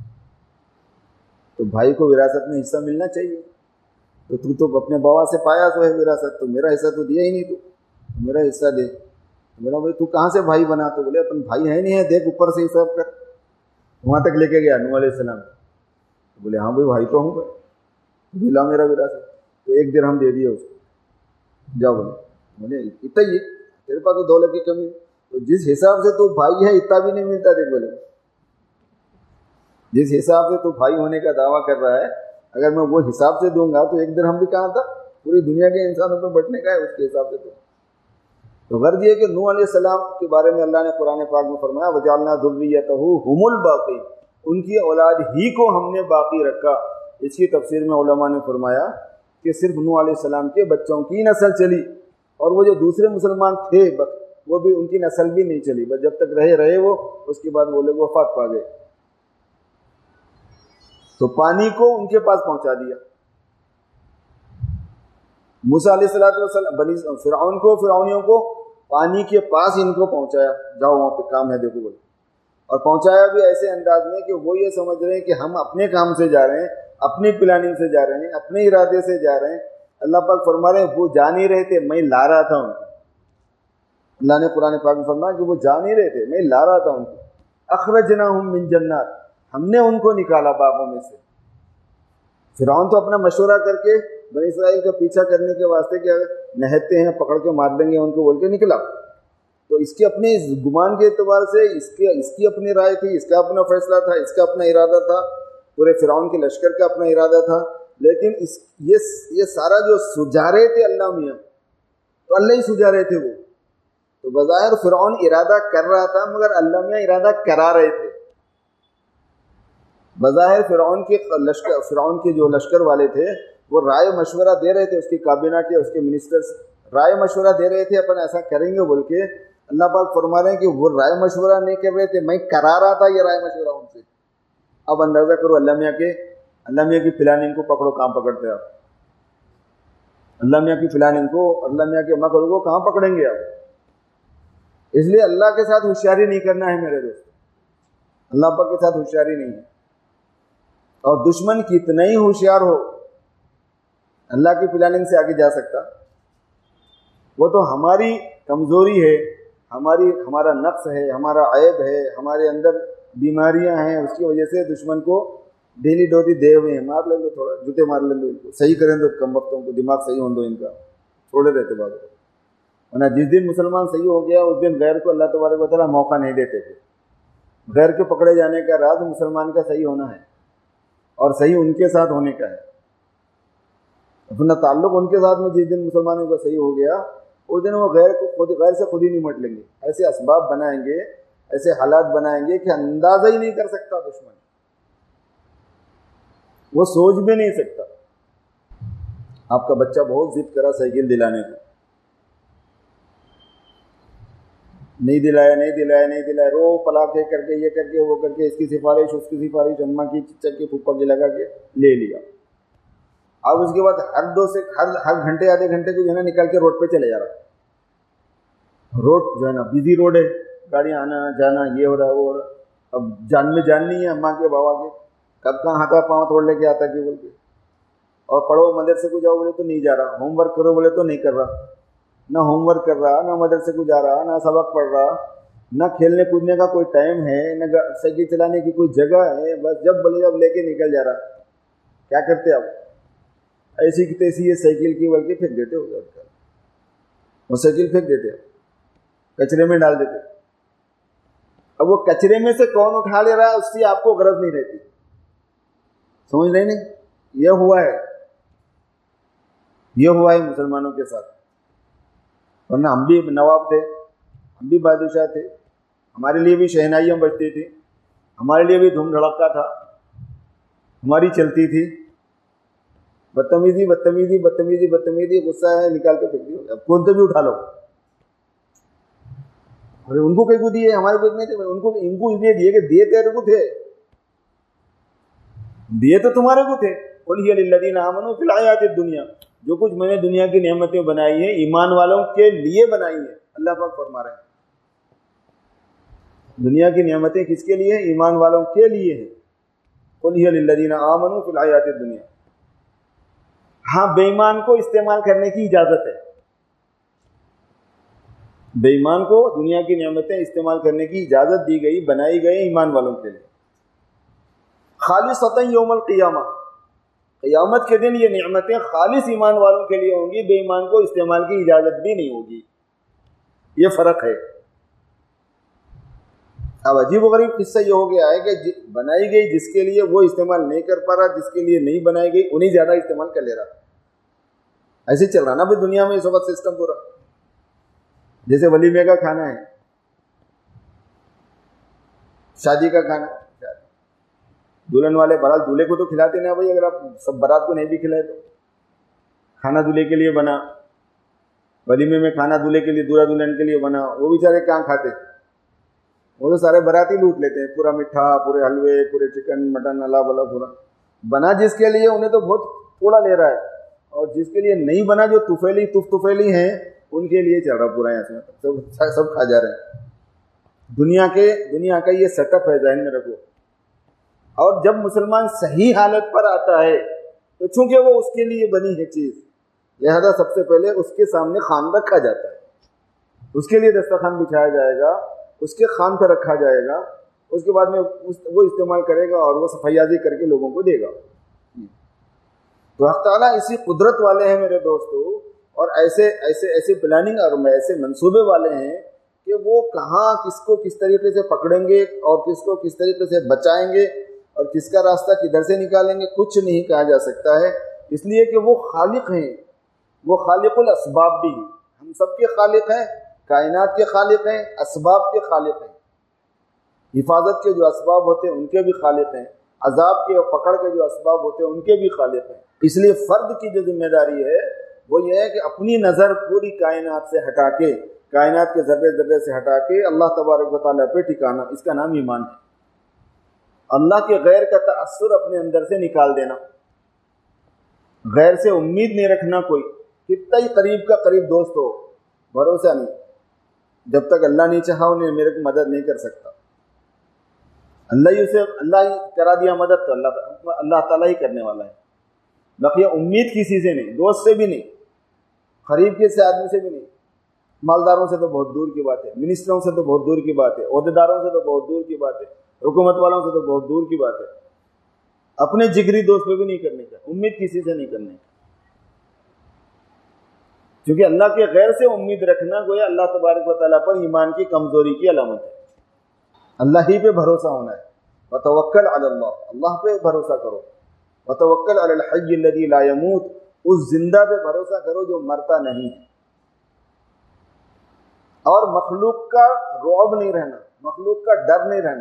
تو بھائی کو وراثت میں حصہ ملنا چاہیے، تو تو اپنے بابا سے پایا تو ہے وراثت، تو میرا حصہ تو دیا ہی نہیں، تو میرا حصہ دے۔ بولا بھائی تو کہاں سے بھائی بنا؟ تو بولے اپن بھائی ہے نہیں ہے، دیکھ اوپر سے حساب کر۔ وہاں تک لے کے گیا نوح علیہ السلام، بولے ہاں بھائی بھائی تو ہوں بھائی، دلا میرا وراثت۔ تو 1 درہم دے دیا اس کو، جاؤ۔ بولے اتنا ہی تیرے پاس تو دولت کی کمی، تو جس حساب سے تو بھائی ہے اتنا بھی نہیں ملتا۔ دیکھ بولے جس حساب سے تو بھائی ہونے کا دعویٰ کر رہا ہے، اگر میں وہ حساب سے دوں گا تو 1 درہم بھی کہاں تھا، پوری دنیا کے انسانوں پہ بٹنے کا ہے اس کے حساب سے۔ تو غرض یہ کہ نوح علیہ السلام کے بارے میں اللہ نے قرآن پاک میں فرمایا وَجَعَلْنَا ذُرِّيَّتَهُ هُمُ الْبَاقِينَ، ان کی اولاد ہی کو ہم نے باقی رکھا۔ اس کی تفسیر میں علماء نے فرمایا کہ صرف نوح علیہ السلام کے بچوں کی نسل چلی، اور وہ جو دوسرے مسلمان تھے وہ بھی ان کی نسل بھی نہیں چلی، بس جب تک رہے وہ، اس کے بعد وہ لوگ وفات پا گئے۔ تو پانی کو ان کے پاس پہنچا دیا۔ موسیٰ علیہ السلام فرعونیوں کو پانی کے پاس ان کو پہنچایا، جاؤ وہاں پہ کام ہے دیکھو بولے، اور پہنچایا بھی ایسے انداز میں کہ وہ یہ سمجھ رہے ہیں کہ ہم اپنے کام سے جا رہے ہیں، اپنی پلاننگ سے جا رہے ہیں، اپنے ارادے سے جا رہے ہیں۔ اللہ پاک فرما رہے ہیں وہ جا نہیں رہے تھے، میں لا رہا تھا ان کو۔ اللہ نے قرآن پاک میں فرمایا کہ وہ جا نہیں رہے تھے، میں لا رہا تھا ان کو۔ اخرجناہم من جنات، ہم نے ان کو نکالا باغوں میں سے، فرعون تو اپنا مشورہ کر کے بنی اسرائیل کا پیچھا کرنے کے واسطے کہ نہتے ہیں پکڑ کے مار دیں گے ان کو بول کے نکلا، تو اس کے اپنے گمان کے اعتبار سے اس کی اپنی رائے تھی، اس کا اپنا فیصلہ تھا، اس کا اپنا ارادہ تھا، پورے فرعون کے لشکر کا اپنا ارادہ تھا، لیکن یہ سارا جو سجا رہے تھے اللہ میاں، تو اللہ ہی سجا رہے تھے وہ، تو بظاہر فرعون ارادہ کر رہا تھا مگر اللہ میاں ارادہ کرا رہے تھے۔ بظاہر فرعون کے جو لشکر والے تھے وہ رائے مشورہ دے رہے تھے، اس کی کابینہ کے، اس کے منسٹرز رائے مشورہ دے رہے تھے اپن ایسا کریں گے بول کے، اللہ پاک فرما رہے ہیں کہ وہ رائے مشورہ نہیں کر رہے تھے، میں کرا رہا تھا یہ رائے مشورہ ان سے۔ اب اندازہ کرو اللہ میاں کی پلاننگ کو پکڑو، کہاں پکڑتے آپ؟ اللہ میاں کی پلاننگ کو، اللہ میاں کے مکر کو کہاں پکڑیں گے آپ؟ اس لیے اللہ کے ساتھ ہوشیاری نہیں کرنا ہے میرے دوست، اللہ پاک کے ساتھ ہوشیاری نہیں ہے۔ اور دشمن کتنا ہی ہوشیار ہو اللہ کی پلاننگ سے آگے جا سکتا؟ وہ تو ہماری کمزوری ہے، ہمارا نقص ہے، ہمارا عیب ہے، ہمارے اندر بیماریاں ہیں، اس کی وجہ سے دشمن کو ڈیلی ڈوٹی دے ہوئے ہیں، مار لیں دو، تھوڑا جوتے مار لیں دو، ان کو صحیح کریں دو، کم وقتوں کو دماغ صحیح ہوں دو ان کا، چھوڑے رہتے بات۔ ورنہ جس دن مسلمان صحیح ہو گیا اس دن غیر کو اللہ تبارک و تعالیٰ موقع نہیں دیتے تھے۔ غیر کے پکڑے جانے کا راز مسلمان کا صحیح ہونا ہے، اور صحیح ان کے ساتھ ہونے کا ہے۔ اپنا تعلق ان کے ساتھ میں جس دن مسلمانوں کا صحیح ہو گیا اس دن وہ غیر سے خود ہی نمٹ لیں گے، ایسے اسباب بنائیں گے، ایسے حالات بنائیں گے کہ اندازہ ہی نہیں کر سکتا دشمن، وہ سوچ بھی نہیں سکتا۔ آپ کا بچہ بہت ضد کرا سائیکل دلانے کو، نہیں دلایا، رو پلا کے کر کے یہ کر کے وہ کر کے، اس کی سفارش اس کی سفارش، اماں کی چچا کی پھپھا کی لگا کے لے لیا۔ اب اس کے بعد ہر گھنٹے آدھے گھنٹے کو جو ہے نا نکال کے روڈ پہ چلے جا رہا، روڈ جو ہے نا بزی روڈ ہے، گاڑیاں آنا جانا یہ ہو رہا وہ ہو رہا۔ اب جان میں جان نہیں ہے اماں کے بابا کے، کب کہاں ہاتھا پاؤں توڑ لے کے آتا کہ بول کے۔ اور پڑھو مدرسے کو جاؤ بولے تو نہیں جا رہا، ہوم ورک کرو بولے تو نہیں کر رہا، نہ ہوم ورک کر رہا، نہ مدرسے کو جا رہا، نہ سبق پڑھ رہا، نہ کھیلنے کودنے کا کوئی ٹائم ہے، نہ سائیکل چلانے کی کوئی جگہ ہے، بس جب بولے جب لے کے نکل جا رہا۔ کیا کرتے آپ؟ ایسی کی تیسی یہ سائیکل کی بلکہ پھینک دیتے ہو، وہ سائیکل پھینک دیتے، کچرے میں ڈال دیتے۔ اب وہ کچرے میں سے کون اٹھا لے رہا ہے اس کی آپ کو غرض نہیں رہتی، سمجھ رہے نہیں؟ یہ ہوا ہے مسلمانوں کے ساتھ۔ ورنہ ہم بھی نواب تھے، ہم بھی بادشاہ تھے، ہمارے لیے بھی شہنائیاں بجتی تھی، ہمارے لیے بھی دھوم دھڑکا تھا، ہماری چلتی تھی۔ بدتمیزی غصہ ہے نکال کے پھینک دیا، اب کون سے بھی اٹھا لو۔ ان کو کئی کو دیے، ہمارے کو نہیں تھے، ان کو اس لیے دیے کہ دیے تیرے کو تھے، دیے تو تمہارے کو تھے۔ قل ہی للذین آمنوا فی الحیاۃ الدنیا، جو کچھ میں نے دنیا کی نعمتیں بنائی ہیں ایمان والوں کے لیے بنائی ہیں، اللہ پاک فرما رہے ہیں دنیا کی نعمتیں کس کے لیے؟ ایمان والوں کے لیے ہیں۔ قل ہی للذین آمنوا فی الحیاۃ الدنیا۔ ہاں بے ایمان کو استعمال کرنے کی اجازت ہے، بے ایمان کو دنیا کی نعمتیں استعمال کرنے کی اجازت دی گئی، بنائی گئی ایمان والوں کے لیے۔ خالصۃ یوم القیامہ، قیامت کے دن یہ نعمتیں خالص ایمان والوں کے لیے ہوں گی، بے ایمان کو استعمال کی اجازت بھی نہیں ہوگی، یہ فرق ہے۔ اب عجیب و غریب قصہ یہ ہو گیا ہے کہ بنائی گئی جس کے لیے وہ استعمال نہیں کر پا رہا، جس کے لیے نہیں بنائی گئی انہیں زیادہ استعمال کر لے رہا۔ ایسے چل رہا نا بھائی دنیا میں اس وقت سسٹم پورا، جیسے ولیمے کا کھانا ہے، شادی کا کھانا، دلہن والے برات دولہے کو تو کھلاتے نا بھائی، اگر آپ سب برات کو نہیں بھی کھلائے تو کھانا دولہے کے لیے بنا، ولیمے میں کھانا دولہے کے لیے، دولہا دلہن کے لیے بنا، وہ بیچارے کہاں کھاتے؟ وہ تو سارے باراتی لوٹ لیتے ہیں، پورا میٹھا، پورے حلوے، پورے چکن مٹن اللہ بلا پورا بنا جس کے لیے انہیں تو بہت تھوڑا لے رہا ہے، اور جس کے لیے نہیں بنا جو طفیلی ہیں ان کے لیے چل رہا پورا، یہاں سب کھا جا رہے ہیں۔ دنیا کا یہ سیٹ اپ ہے، ذہن میں رکھو۔ اور جب مسلمان صحیح حالت پر آتا ہے تو چونکہ وہ اس کے لیے بنی ہے چیز، لہذا سب سے پہلے اس کے سامنے خوان رکھا جاتا ہے، اس کے لیے دسترخوان بچھایا جائے گا، اس کے خوان پہ رکھا جائے گا، اس کے بعد میں وہ استعمال کرے گا اور وہ صفائیازی کر کے لوگوں کو دے گا۔ تو حق تعالیٰ اسی قدرت والے ہیں میرے دوستو، اور ایسے پلاننگ اور ایسے منصوبے والے ہیں کہ وہ کہاں کس کو کس طریقے سے پکڑیں گے اور کس کو کس طریقے سے بچائیں گے اور کس کا راستہ کدھر سے نکالیں گے، کچھ نہیں کہا جا سکتا ہے، اس لیے کہ وہ خالق ہیں، وہ خالق الاسباب بھی ہیں، ہم سب کے خالق ہیں، کائنات کے خالق ہیں، اسباب کے خالق ہیں، حفاظت کے جو اسباب ہوتے ہیں ان کے بھی خالق ہیں، عذاب کے اور پکڑ کے جو اسباب ہوتے ہیں ان کے بھی خالق ہیں۔ اس لیے فرد کی جو ذمہ داری ہے وہ یہ ہے کہ اپنی نظر پوری کائنات سے ہٹا کے، کائنات کے ذرے ذرے سے ہٹا کے اللہ تبارک و تعالیٰ پہ ٹھکانا، اس کا نام ایمان ہے۔ اللہ کے غیر کا تأثر اپنے اندر سے نکال دینا، غیر سے امید نہیں رکھنا، کوئی کتنا ہی قریب کا قریب دوست ہو، بھروسہ نہیں، جب تک اللہ نہیں چاہا انہیں میرے کو مدد نہیں کر سکتا۔ اللہ ہی کرا دیا مدد تو اللہ تعالیٰ ہی کرنے والا ہے، باقی امید کسی سے نہیں، دوست سے بھی نہیں، قریب کے سے آدمی سے بھی نہیں، مالداروں سے تو بہت دور کی بات ہے، منسٹروں سے تو بہت دور کی بات ہے، عہدیداروں سے تو بہت دور کی بات ہے، حکومت والوں سے تو بہت دور کی بات ہے، اپنے جگری دوست پہ بھی نہیں کرنے کا، امید کسی سے نہیں کرنے کا، کیونکہ اللہ کے غیر سے امید رکھنا گویا اللہ تبارک و تعالیٰ پر ایمان کی کمزوری کی علامت ہے۔ اللہ ہی پہ بھروسہ ہونا ہے، وتوکل علی اللہ، اللہ پہ بھروسہ کرو، وتوکل علی الحی الذی لا یموت، اس زندہ پہ بھروسہ کرو جو مرتا نہیں ہے، اور مخلوق کا رعب نہیں رہنا، مخلوق کا ڈر نہیں رہنا،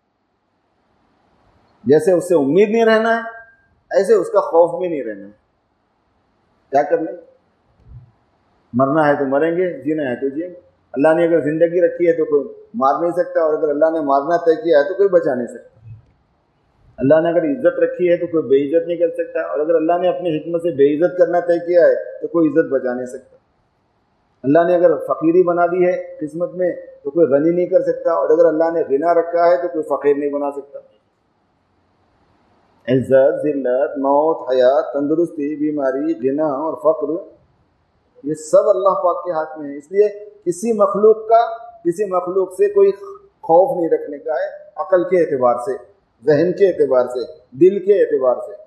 جیسے اس سے امید نہیں رہنا ہے ایسے اس کا خوف بھی نہیں رہنا ہے۔ کیا کرنا ہے؟ مرنا ہے تو مریں گے، جینا ہے تو جیئیں گے۔ اللہ نے اگر زندگی رکھی ہے تو کوئی مار نہیں سکتا، اور اگر اللہ نے مارنا طے کیا ہے تو کوئی بچا نہیں سکتا۔ اللہ نے اگر عزت رکھی ہے تو کوئی بے عزت نہیں کر سکتا، اور اگر اللہ نے اپنی حکمت سے بے عزت کرنا طے کیا ہے تو کوئی عزت بچا نہیں سکتا۔ اللہ نے اگر فقیری بنا دی ہے قسمت میں تو کوئی غنی نہیں کر سکتا، اور اگر اللہ نے غنا رکھا ہے تو کوئی فقیر نہیں بنا سکتا۔ عزت، ذلت، موت، حیات، تندرستی، بیماری، غنا اور فقر، یہ سب اللہ پاک کے ہاتھ میں ہے۔ اس لیے کسی مخلوق سے کوئی خوف نہیں رکھنے کا ہے، عقل کے اعتبار سے، ذہن کے اعتبار سے، دل کے اعتبار سے۔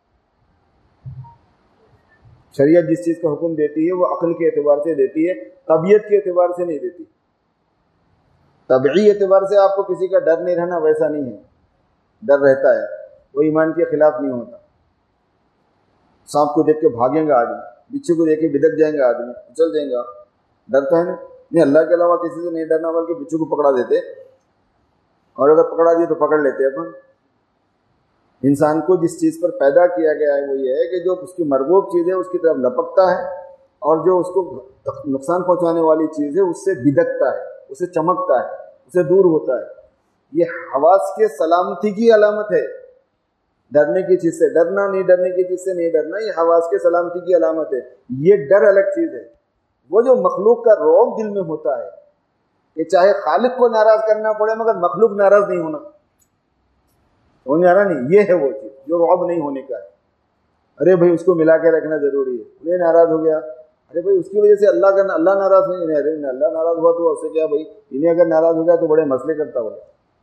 شریعت جس چیز کا حکم دیتی ہے وہ عقل کے اعتبار سے دیتی ہے، طبیعت کے اعتبار سے نہیں دیتی۔ طبعی اعتبار سے آپ کو کسی کا ڈر نہیں رہنا، ویسا نہیں ہے، ڈر رہتا ہے، وہ ایمان کے خلاف نہیں ہوتا۔ سانپ کو دیکھ کے بھاگیں گا آدمی، بچھو کو دیکھ کے بدک جائیں گا آدمی، چل جائیں گا، ڈرتا ہے نا؟ نہیں، اللہ کے علاوہ کسی سے نہیں ڈرنا، بلکہ بچھو کو پکڑا دیتے، اور اگر پکڑا دیے تو پکڑ لیتے اپن۔ انسان کو جس چیز پر پیدا کیا گیا ہے وہ یہ ہے کہ جو اس کی مرغوب چیز ہے اس کی طرف لپکتا ہے، اور جو اس کو نقصان پہنچانے والی چیز ہے اس سے بدکتا ہے، اسے چمکتا ہے، اسے دور ہوتا ہے۔ یہ حواس کے سلامتی کی علامت ہے، ڈرنے کی چیز سے ڈرنا، نہیں ڈرنے کی چیز سے نہیں ڈرنا، یہ حواس کے سلامتی کی علامت ہے۔ یہ ڈر الگ چیز ہے، وہ جو مخلوق کا رعب دل میں ہوتا ہے کہ چاہے خالق کو ناراض کرنا پڑے مگر مخلوق ناراض نہیں ہونا، ہونے آ رہا نہیں، یہ ہے وہ چیز جو رعب نہیں ہونے کا ہے۔ ارے بھائی اس کو ملا کے رکھنا ضروری ہے، انہیں ناراض ہو گیا، ارے بھائی اس کی وجہ سے اللہ ناراض نہیں، ارے اللہ ناراض ہوا تو اس سے کیا بھائی، انہیں اگر ناراض ہو گیا تو بڑے مسئلے کرتا ہو۔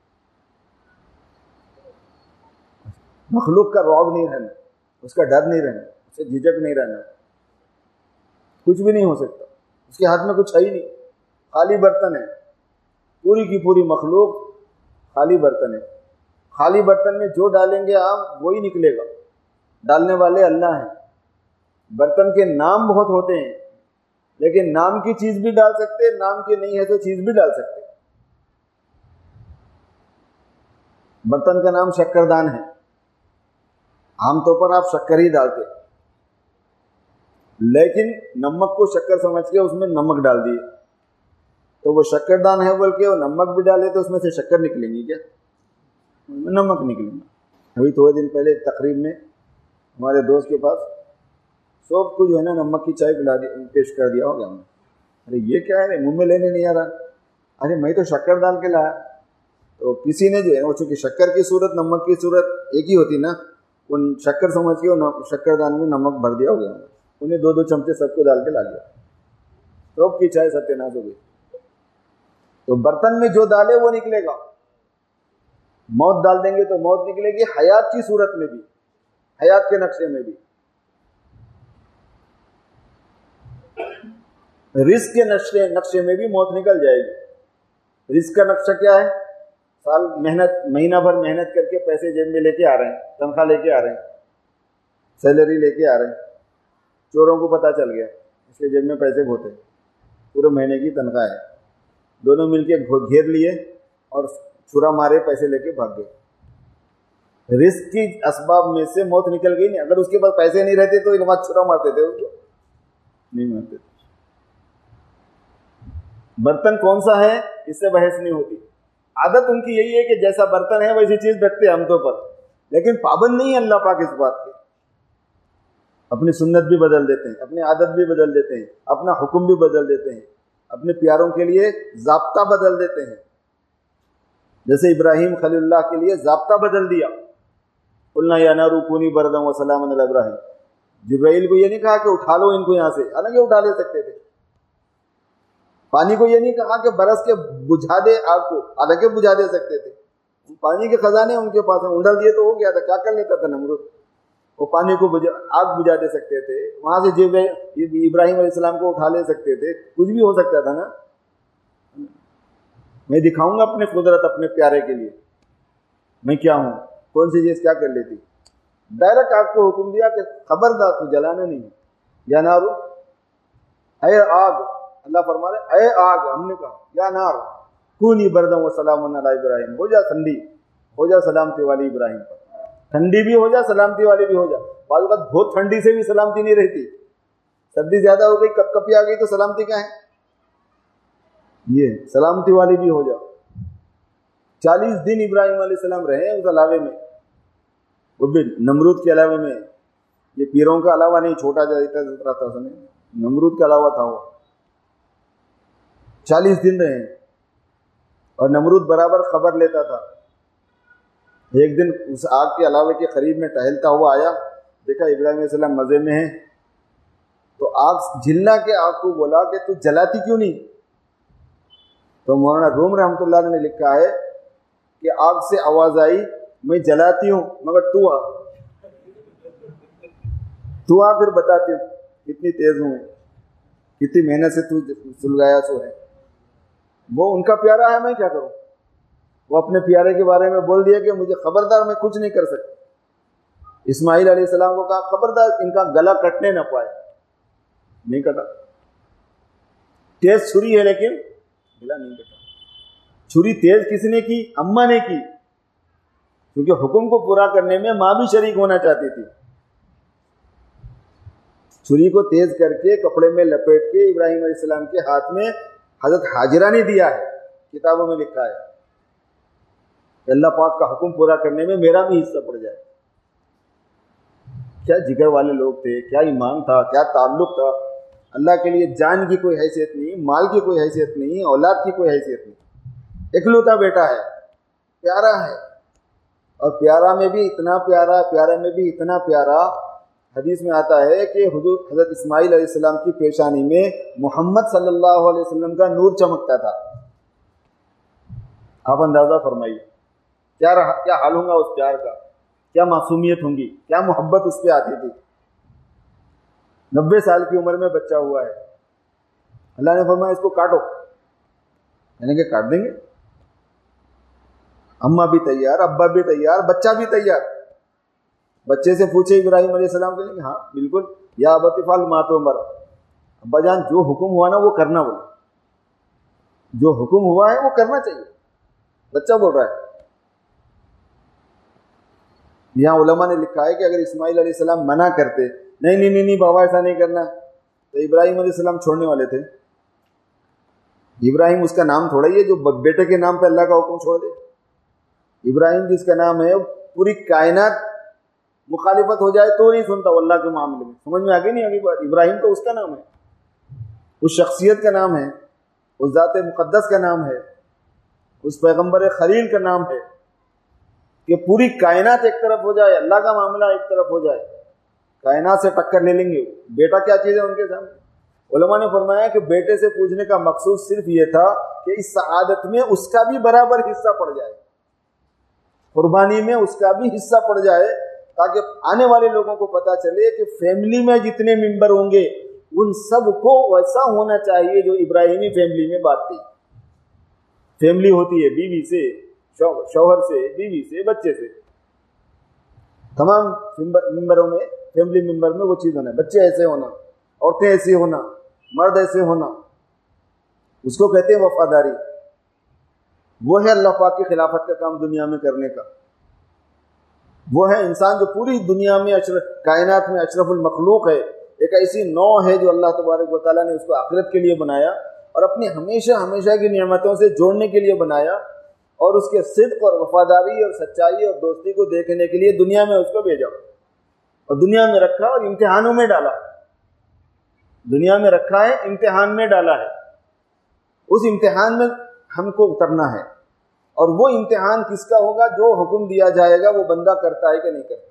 مخلوق کا رعب نہیں رہنا، اس کا ڈر نہیں رہنا، اس سے جھجک نہیں رہنا، کچھ بھی نہیں ہو سکتا، اس کے ہاتھ میں کچھ ہے ہی نہیں، خالی برتن ہے، پوری کی پوری مخلوق خالی برتن ہے۔ خالی برتن میں جو ڈالیں گے آپ وہی نکلے گا، ڈالنے والے اللہ ہیں۔ برتن کے نام بہت ہوتے ہیں، لیکن نام کی چیز بھی ڈال سکتے، نام کی نہیں ہے تو چیز بھی ڈال سکتے۔ برتن کا نام شکردان ہے، عام طور پر آپ شکر ہی ڈالتے، لیکن نمک کو شکر سمجھ کے اس میں نمک ڈال دیے تو وہ شکردان ہے، بلکہ وہ نمک بھی ڈالے تو اس میں سے شکر نکلیں گی کیا؟ نمک نکلیں گا۔ ابھی تھوڑے دن پہلے تقریب میں ہمارے دوست کے پاس سب کو جو ہے نا نمک کی چائے پلا دی، پیش کر دیا ہوگا ہم نے۔ ارے یہ کیا ہے، منہ میں لینے نہیں آ رہا، ارے میں تو شکر ڈال کے لایا۔ تو کسی نے جو ہے وہ چونکہ شکر کی صورت نمک کی صورت ایک ہی ہوتی نا، وہ شکر سمجھ کے شکر دان میں نمک بھر دیا ہو گیا، انہیں 2 چمچے سب کو ڈال کے لا دیا، سب کی چائے ستیہ ناش ہو گئی۔ تو برتن میں جو ڈالے وہ نکلے گا، موت ڈال دیں گے تو موت نکلے گی، حیات کی صورت میں بھی، حیات کے نقشے میں بھی، رزق کے نقشے میں بھی موت نکل جائے گی۔ رزق کا نقشہ کیا ہے؟ سال مہینہ بھر محنت کر کے پیسے جیب میں لے کے آ رہے ہیں، تنخواہ لے کے آ رہے ہیں، سیلری لے کے آ رہے ہیں، چوروں کو پتہ چل گیا اس کے جیب میں پیسے بہت ہیں، پورے مہینے کی تنخواہ ہے، دونوں مل کے گھیر لیے اور چھرا مارے، پیسے لے کے بھاگ گئے۔ رزق کی اسباب میں سے موت نکل گئی نہیں۔ اگر اس کے پاس پیسے نہیں رہتے تو یہ بات چھرا مارتے تھے، اس کو نہیں مارتے تھے۔ برتن کون سا ہے اس سے بحث نہیں ہوتی، عادت ان کی یہی ہے کہ جیسا برتن ہے ویسی چیز رکھتے ہیں ہم تو پر، لیکن پابند نہیں ہے اللہ پاک اس بات کے۔ اپنی سنت بھی بدل دیتے ہیں، اپنی عادت بھی بدل دیتے ہیں، اپنا حکم بھی بدل دیتے ہیں، اپنے پیاروں کے لیے ضابطہ بدل دیتے ہیں۔ جیسے ابراہیم خلیل اللہ کے لیے ضابطہ بدل دیا، قلنا یا نار کونی بردا وسلاما علی ابراہیم۔ جبرائیل کو یہ نہیں کہا کہ اٹھا لو ان کو یہاں سے، حالانکہ اٹھا لے سکتے تھے۔ پانی کو یہ نہیں کہا کہ برس کے بجھا دے آگ کو، حالانکہ بجھا دے سکتے تھے۔ پانی کے خزانے ان کے پاس ہیں، انڈل دیے تو ہو گیا تھا، کیا کر لیتا تھا نمرود؟ وہ پانی کو آگ بجھا دے سکتے تھے، وہاں سے ابراہیم علیہ السلام کو اٹھا لے سکتے تھے، کچھ بھی ہو سکتا تھا نا۔ میں دکھاؤں گا اپنے قدرت اپنے پیارے کے لیے، میں کیا ہوں، کون سی چیز کیا کر لیتی۔ ڈائریکٹ آگ کو حکم دیا کہ خبردار تو جلانا نہیں ہے، یا نارو، اے آگ، اللہ فرما رہے اے آگ، ہم نے کہا یا نار کونی بردم و سلام علی ابراہیم، ہو جا ٹھنڈی، ہو جا سلامتی والی ابراہیم پر، ٹھنڈی بھی ہو جا سلامتی والی بھی ہو جا۔ بعض اوقات بہت ٹھنڈی سے بھی سلامتی نہیں رہتی، سردی زیادہ ہو گئی، کپ کپی آ گئی تو سلامتی کیا ہے؟ یہ سلامتی والی بھی ہو جا۔ 40 دن ابراہیم علیہ السلام رہے اس علاوے میں، وہ بھی نمرود کے علاوے میں، یہ پیروں کا علاوہ نہیں، چھوٹا جاتا تھا نمرود کا علاوہ تھا وہ، 40 دن رہے، اور نمرود برابر خبر لیتا تھا۔ ایک دن اس آگ کے علاوے کے قریب میں ٹہلتا ہوا آیا، دیکھا ابراہیم علیہ السلام مزے میں ہے، تو آگ جھلنا کے آگ کو بولا کہ تو جلاتی کیوں نہیں؟ تو مولانا روم رحمۃ اللہ علیہ نے لکھا ہے کہ آگ سے آواز آئی، میں جلاتی ہوں مگر تو آ پھر بتاتی ہوں کتنی تیز ہوں، کتنی محنت سے تو سلگایا سو ہے۔ وہ ان کا پیارا ہے، میں کیا کروں؟ وہ اپنے پیارے کے بارے میں بول دیا کہ مجھے خبردار میں کچھ نہیں کر سکتا۔ اسماعیل علیہ السلام کو کہا خبردار ان کا گلا کٹنے نہ پائے، نہیں کٹا، تیز چھری ہے لیکن گلا نہیں کٹا۔ چھری تیز کس نے کی؟ اماں نے کی، کیونکہ حکم کو پورا کرنے میں ماں بھی شریک ہونا چاہتی تھی۔ چھری کو تیز کر کے کپڑے میں لپیٹ کے ابراہیم علیہ السلام کے ہاتھ میں حضرت حاجرہ نے دیا ہے، کتابوں میں لکھا ہے کہ اللہ پاک کا حکم پورا کرنے میں میرا بھی حصہ پڑ جائے۔ کیا جگر والے لوگ تھے، کیا ایمان تھا، کیا تعلق تھا۔ اللہ کے لیے جان کی کوئی حیثیت نہیں، مال کی کوئی حیثیت نہیں، اولاد کی کوئی حیثیت نہیں، اکلوتا بیٹا ہے، پیارا ہے، اور پیارا میں بھی اتنا پیارا، پیارے میں بھی اتنا پیارا۔ حدیث میں آتا ہے کہ حضرت اسماعیل علیہ السلام کی پیشانی میں محمد صلی اللہ علیہ وسلم کا نور چمکتا تھا۔ آپ اندازہ فرمائیے کیا حال ہوگا اس پیار کا، کیا معصومیت ہوں گی، کیا محبت اس پہ آتی تھی۔ 90 سال کی عمر میں بچہ ہوا ہے، اللہ نے فرمایا اس کو کاٹو، یعنی کہ کاٹ دیں گے، اماں بھی تیار، ابا بھی تیار، بچہ بھی تیار۔ بچے سے پوچھے ابراہیم علیہ السلام کے لیے، ہاں بالکل، یا ابت افعل ما تؤمر، ابا جان جو حکم ہوا نا وہ کرنا، بولے جو حکم ہوا ہے وہ کرنا چاہیے، بچہ بول رہا ہے۔ یہاں علماء نے لکھا ہے کہ اگر اسماعیل علیہ السلام منع کرتے، نہیں بابا ایسا نہیں کرنا، تو ابراہیم علیہ السلام چھوڑنے والے تھے۔ ابراہیم اس کا نام تھوڑا ہی ہے جو بیٹے کے نام پہ اللہ کا حکم چھوڑ دے۔ ابراہیم جس کا نام ہے پوری کائنات مخالفت ہو جائے تو نہیں سنتا وہ اللہ کے معاملے میں۔ سمجھ میں آگے نہیں آگے بات؟ ابراہیم تو اس کا نام ہے، اس شخصیت کا نام ہے، اس ذات مقدس کا نام ہے، اس پیغمبر خلیل کا نام ہے کہ پوری کائنات ایک طرف ہو جائے، اللہ کا معاملہ ایک طرف ہو جائے، کائنات سے ٹکر لے لیں گے۔ بیٹا کیا چیز ہے ان کے سامنے؟ علماء نے فرمایا کہ بیٹے سے پوچھنے کا مقصود صرف یہ تھا کہ اس سعادت میں اس کا بھی برابر حصہ پڑ جائے، قربانی میں اس کا بھی حصہ پڑ جائے، تاکہ آنے والے لوگوں کو پتا چلے کہ فیملی میں جتنے ممبر ہوں گے ان سب کو ویسا ہونا چاہیے جو ابراہیمی فیملی میں بات تھی. فیملی ہوتی ہے بیوی سے، شوہر سے، بیوی سے، بچے سے. تمام ممبروں میں، فیملی ممبر میں وہ چیز ہونا ہے. بچے ایسے ہونا، عورتیں ایسی ہونا، مرد ایسے ہونا، اس کو کہتے ہیں وفاداری. وہ ہے اللہ پاک کی خلافت کا کام دنیا میں کرنے کا. وہ ہے انسان جو پوری دنیا میں کائنات میں اشرف المخلوق ہے. ایک ایسی نوع ہے جو اللہ تبارک و تعالیٰ نے اس کو آخرت کے لیے بنایا اور اپنی ہمیشہ کی نعمتوں سے جوڑنے کے لیے بنایا، اور اس کے صدق اور وفاداری اور سچائی اور دوستی کو دیکھنے کے لیے دنیا میں اس کو بھیجا اور دنیا میں رکھا اور امتحانوں میں ڈالا. دنیا میں رکھا ہے، امتحان میں ڈالا ہے. اس امتحان میں ہم کو اترنا ہے، اور وہ امتحان کس کا ہوگا؟ جو حکم دیا جائے گا وہ بندہ کرتا ہے کہ نہیں کرتا.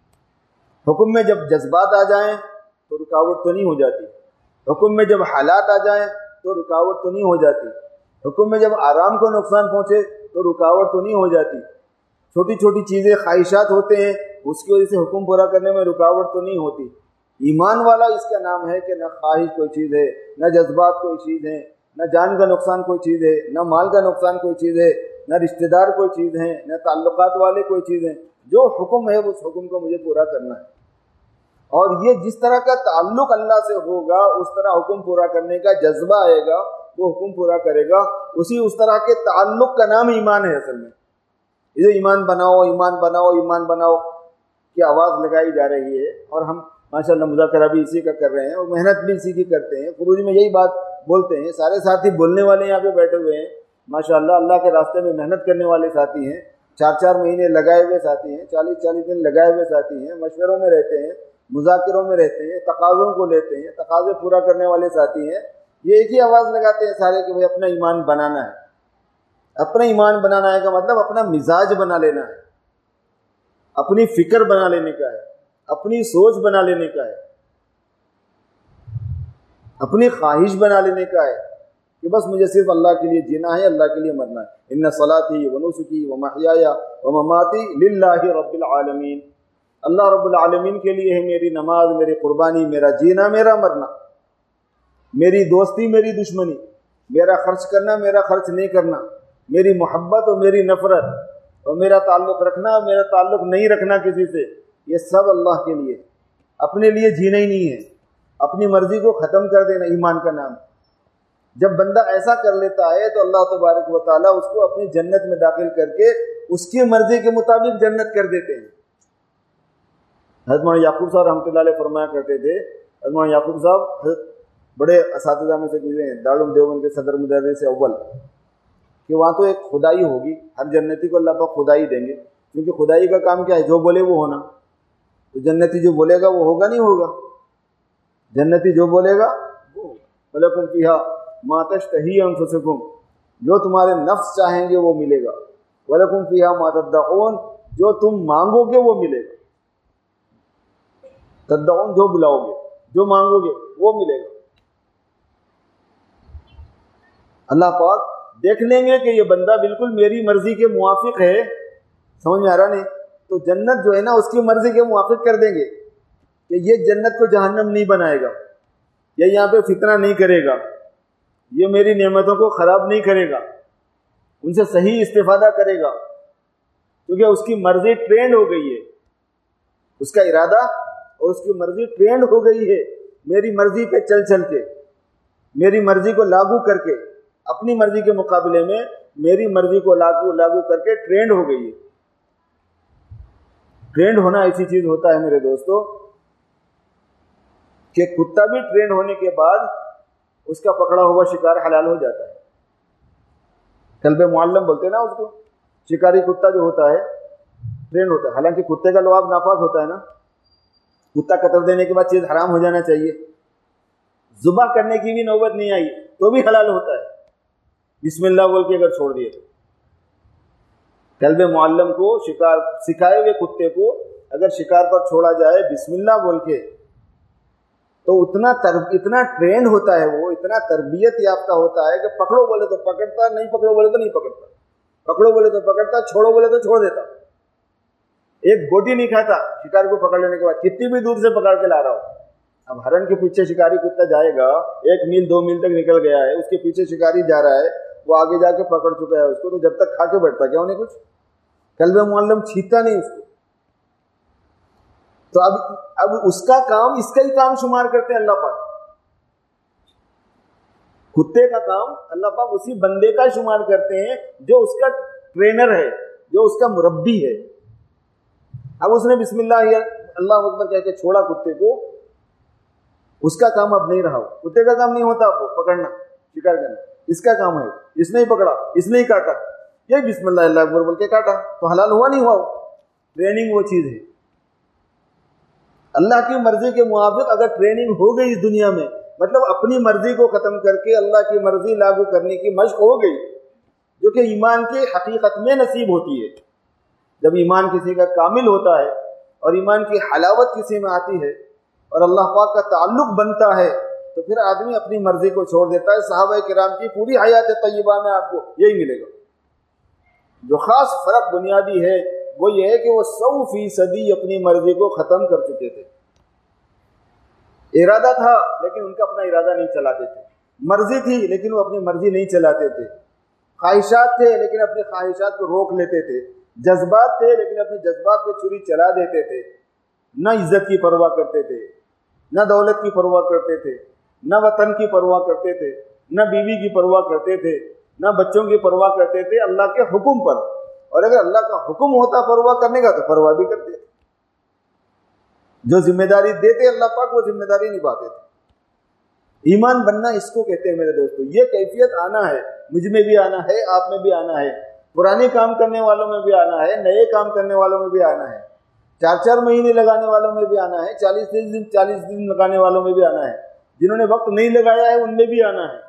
حکم میں جب جذبات آ جائیں تو رکاوٹ تو نہیں ہو جاتی. حکم میں جب حالات آ جائیں تو رکاوٹ تو نہیں ہو جاتی. حکم میں جب آرام کو نقصان پہنچے تو رکاوٹ تو نہیں ہو جاتی. چھوٹی چھوٹی چیزیں، خواہشات ہوتے ہیں، اس کی وجہ سے حکم پورا کرنے میں رکاوٹ تو نہیں ہوتی. ایمان والا اس کا نام ہے کہ نہ خواہش کوئی چیز ہے، نہ جذبات کوئی چیز ہے، نہ جان کا نقصان کوئی چیز ہے، نہ مال کا نقصان کوئی چیز ہے، نہ رشتہ دار کوئی چیز ہے، نہ تعلقات والے کوئی چیز ہیں. جو حکم ہے اس حکم کو مجھے پورا کرنا ہے. اور یہ جس طرح کا تعلق اللہ سے ہوگا اس طرح حکم پورا کرنے کا جذبہ آئے گا، وہ حکم پورا کرے گا. اس طرح کے تعلق کا نام ایمان ہے. اصل میں یہ ایمان بناؤ، ایمان بناؤ، ایمان بناؤ کی آواز لگائی جا رہی ہے، اور ہم ماشاءاللہ مذاکرہ بھی اسی کا کر رہے ہیں اور محنت بھی اسی کی کرتے ہیں. خروج میں یہی بات بولتے ہیں. سارے ساتھی بولنے والے یہاں پہ بیٹھے ہوئے ہیں ماشاءاللہ، اللہ کے راستے میں محنت کرنے والے ساتھی ہیں. 4 مہینے لگائے ہوئے ساتھی ہیں، 40 دن لگائے ہوئے ساتھی ہیں، مشوروں میں رہتے ہیں، مذاکروں میں رہتے ہیں، تقاضوں کو لیتے ہیں، تقاضے پورا کرنے والے ساتھی ہیں. یہ ایک ہی آواز لگاتے ہیں سارے کہ بھائی اپنا ایمان بنانا ہے. اپنا ایمان بنانا ہے کا مطلب اپنا مزاج بنا لینا ہے، اپنی فکر بنا لینے کا ہے، اپنی سوچ بنا لینے کا ہے، اپنی خواہش بنا لینے کا ہے کہ بس مجھے صرف اللہ کے لیے جینا ہے، اللہ کے لیے مرنا ہے. ان صلاتی و نسکی و محیای و مماتی للہ رب العالمین. اللہ رب العالمین کے لیے ہے میری نماز، میری قربانی، میرا جینا، میرا مرنا، میری دوستی، میری دشمنی، میرا خرچ کرنا، میرا خرچ نہیں کرنا، میری محبت اور میری نفرت، اور میرا تعلق رکھنا اور میرا تعلق نہیں رکھنا کسی سے، یہ سب اللہ کے لیے. اپنے لیے جینا ہی نہیں ہے، اپنی مرضی کو ختم کر دینا ایمان کا نام. جب بندہ ایسا کر لیتا ہے تو اللہ تبارک و تعالیٰ اس کو اپنی جنت میں داخل کر کے اس کی مرضی کے مطابق جنت کر دیتے ہیں. حضرت مولانا یعقوب صاحب رحمۃ اللہ علیہ فرمایا کرتے تھے، حضرت مولانا یعقوب صاحب حضرت بڑے اساتذہ میں سے گزرے ہیں، دارالعلوم دیوبند کے صدر مدرس اول، کہ وہاں تو ایک خدائی ہوگی، ہر جنتی کو اللہ پاک خدائی دیں گے، کیونکہ خدائی کا کام کیا ہے؟ جو بولے وہ ہونا. تو جنتی جو بولے گا وہ ہوگا نہیں ہوگا؟ جنتی جو بولے گا وہ ہوگا. وَلَكُمْ فِيهَا مَا تَشْتَهِي أَنفُسُكُمْ، جو تمہارے نفس چاہیں گے وہ ملے گا. وَلَكُمْ فِيهَا مَا تَدَّعُونَ، جو تم مانگو گے وہ ملے گا. تدعون جو بلاؤ گے، جو مانگو گے وہ ملے گا. اللہ پاک دیکھ لیں گے کہ یہ بندہ بالکل میری مرضی کے موافق ہے. سمجھ میں آ رہا نہیں؟ تو جنت جو ہے نا اس کی مرضی کے موافق کر دیں گے کہ یہ جنت کو جہنم نہیں بنائے گا، یہ یہاں پہ فتنہ نہیں کرے گا، یہ میری نعمتوں کو خراب نہیں کرے گا، ان سے صحیح استفادہ کرے گا، کیونکہ اس کی مرضی ٹرینڈ ہو گئی ہے. اس کا ارادہ اور اس کی مرضی ٹرینڈ ہو گئی ہے. میری مرضی پہ چل چل کے، میری مرضی کو لاگو کر کے، اپنی مرضی کے مقابلے میں میری مرضی کو لاگو کر کے ٹرینڈ ہو گئی ہے. ٹرینڈ ہونا ایسی چیز ہوتا ہے میرے دوستو کہ کتا بھی ٹرینڈ ہونے کے بعد اس کا پکڑا ہوا شکار حلال ہو جاتا ہے. کلب معلم بولتے ہیں نا اس کو. شکاری کتا جو ہوتا ہے ٹرینڈ ہوتا ہے. حالانکہ کتے کا لعاب ناپاک ہوتا ہے نا، کتا قطر دینے کے بعد چیز حرام ہو جانا چاہیے. ذبح کرنے کی بھی نوبت نہیں آئی تو بھی حلال ہوتا ہے بسم اللہ بول کے اگر چھوڑ دیے تو. کلب معلم کو، شکار سکھائے ہوئے کتے کو اگر شکار پر چھوڑا جائے بسم اللہ بول کے تو اتنا ٹرینڈ ہوتا ہے، وہ اتنا تربیت یافتہ ہوتا ہے کہ پکڑو بولے تو پکڑتا، نہیں پکڑو بولے تو نہیں پکڑتا، پکڑو بولے تو پکڑتا، چھوڑو بولے تو چھوڑ دیتا. ایک گوٹی نہیں کھاتا شکار کو پکڑ لینے کے بعد، کتنی بھی دور سے پکڑ کے لا رہا ہو. اب ہرن کے پیچھے شکاری کتا جائے گا، 1 میل 2 میل تک نکل گیا ہے، اس کے پیچھے شکاری جا رہا ہے، وہ آگے جا کے پکڑ چکا ہے اس کو، تو جب تک کھا کے بیٹھتا کیا انہیں کچھ قلب معلم چھیتا نہیں اس کو. تو اب اس کا کام اس کا ہی کام شمار کرتے ہیں اللہ پاک. کتے کا کام اللہ پاک اسی بندے کا شمار کرتے ہیں جو اس کا ٹرینر ہے، جو اس کا مربی ہے. اب اس نے بسم اللہ اللہ اکبر کہہ کے چھوڑا کتے کو، اس کا کام اب نہیں رہا. کتے کا کام نہیں ہوتا اب وہ پکڑنا شکار کرنا، اس کا کام ہے. اس نے ہی پکڑا، اس نے ہی کاٹا، یہ بسم اللہ اللہ اکبر بول کے کاٹا تو حلال ہوا نہیں ہوا. ٹریننگ وہ چیز ہے. اللہ کی مرضی کے موافق اگر ٹریننگ ہو گئی اس دنیا میں، مطلب اپنی مرضی کو ختم کر کے اللہ کی مرضی لاگو کرنے کی مشق ہو گئی، جو کہ ایمان کی حقیقت میں نصیب ہوتی ہے. جب ایمان کسی کا کامل ہوتا ہے اور ایمان کی حلاوت کسی میں آتی ہے اور اللہ پاک کا تعلق بنتا ہے، تو پھر آدمی اپنی مرضی کو چھوڑ دیتا ہے. صحابہ کرام کی پوری حیات طیبہ میں آپ کو یہی ملے گا. جو خاص فرق بنیادی ہے وہ یہ ہے کہ وہ 100% اپنی مرضی کو ختم کر چکے تھے. ارادہ تھا لیکن ان کا اپنا ارادہ نہیں چلاتے تھے، مرضی تھی لیکن وہ اپنی مرضی نہیں چلاتے تھے، خواہشات تھے لیکن اپنی خواہشات کو روک لیتے تھے، جذبات تھے لیکن اپنے جذبات پہ چھری چلا دیتے تھے. نہ عزت کی پرواہ کرتے تھے، نہ دولت کی پرواہ کرتے تھے، نہ وطن کی پرواہ کرتے تھے، نہ بیوی کی پرواہ کرتے تھے، نہ بچوں کی پرواہ کرتے تھے اللہ کے حکم پر. اور اگر اللہ کا حکم ہوتا پرواہ کرنے کا تو پرواہ بھی کرتے تھے. جو ذمہ داری دیتے اللہ پاک وہ ذمہ داری نبھاتے تھے. ایمان بننا اس کو کہتے ہیں میرے دوستو. یہ کیفیت آنا ہے، مجھ میں بھی آنا ہے، آپ میں بھی آنا ہے، پرانے کام کرنے والوں میں بھی آنا ہے، نئے کام کرنے والوں میں بھی آنا ہے، 4 مہینے لگانے والوں میں بھی آنا ہے، 40 دن لگانے والوں میں بھی آنا ہے، جنہوں نے وقت نہیں لگایا ہے ان میں بھی آنا ہے.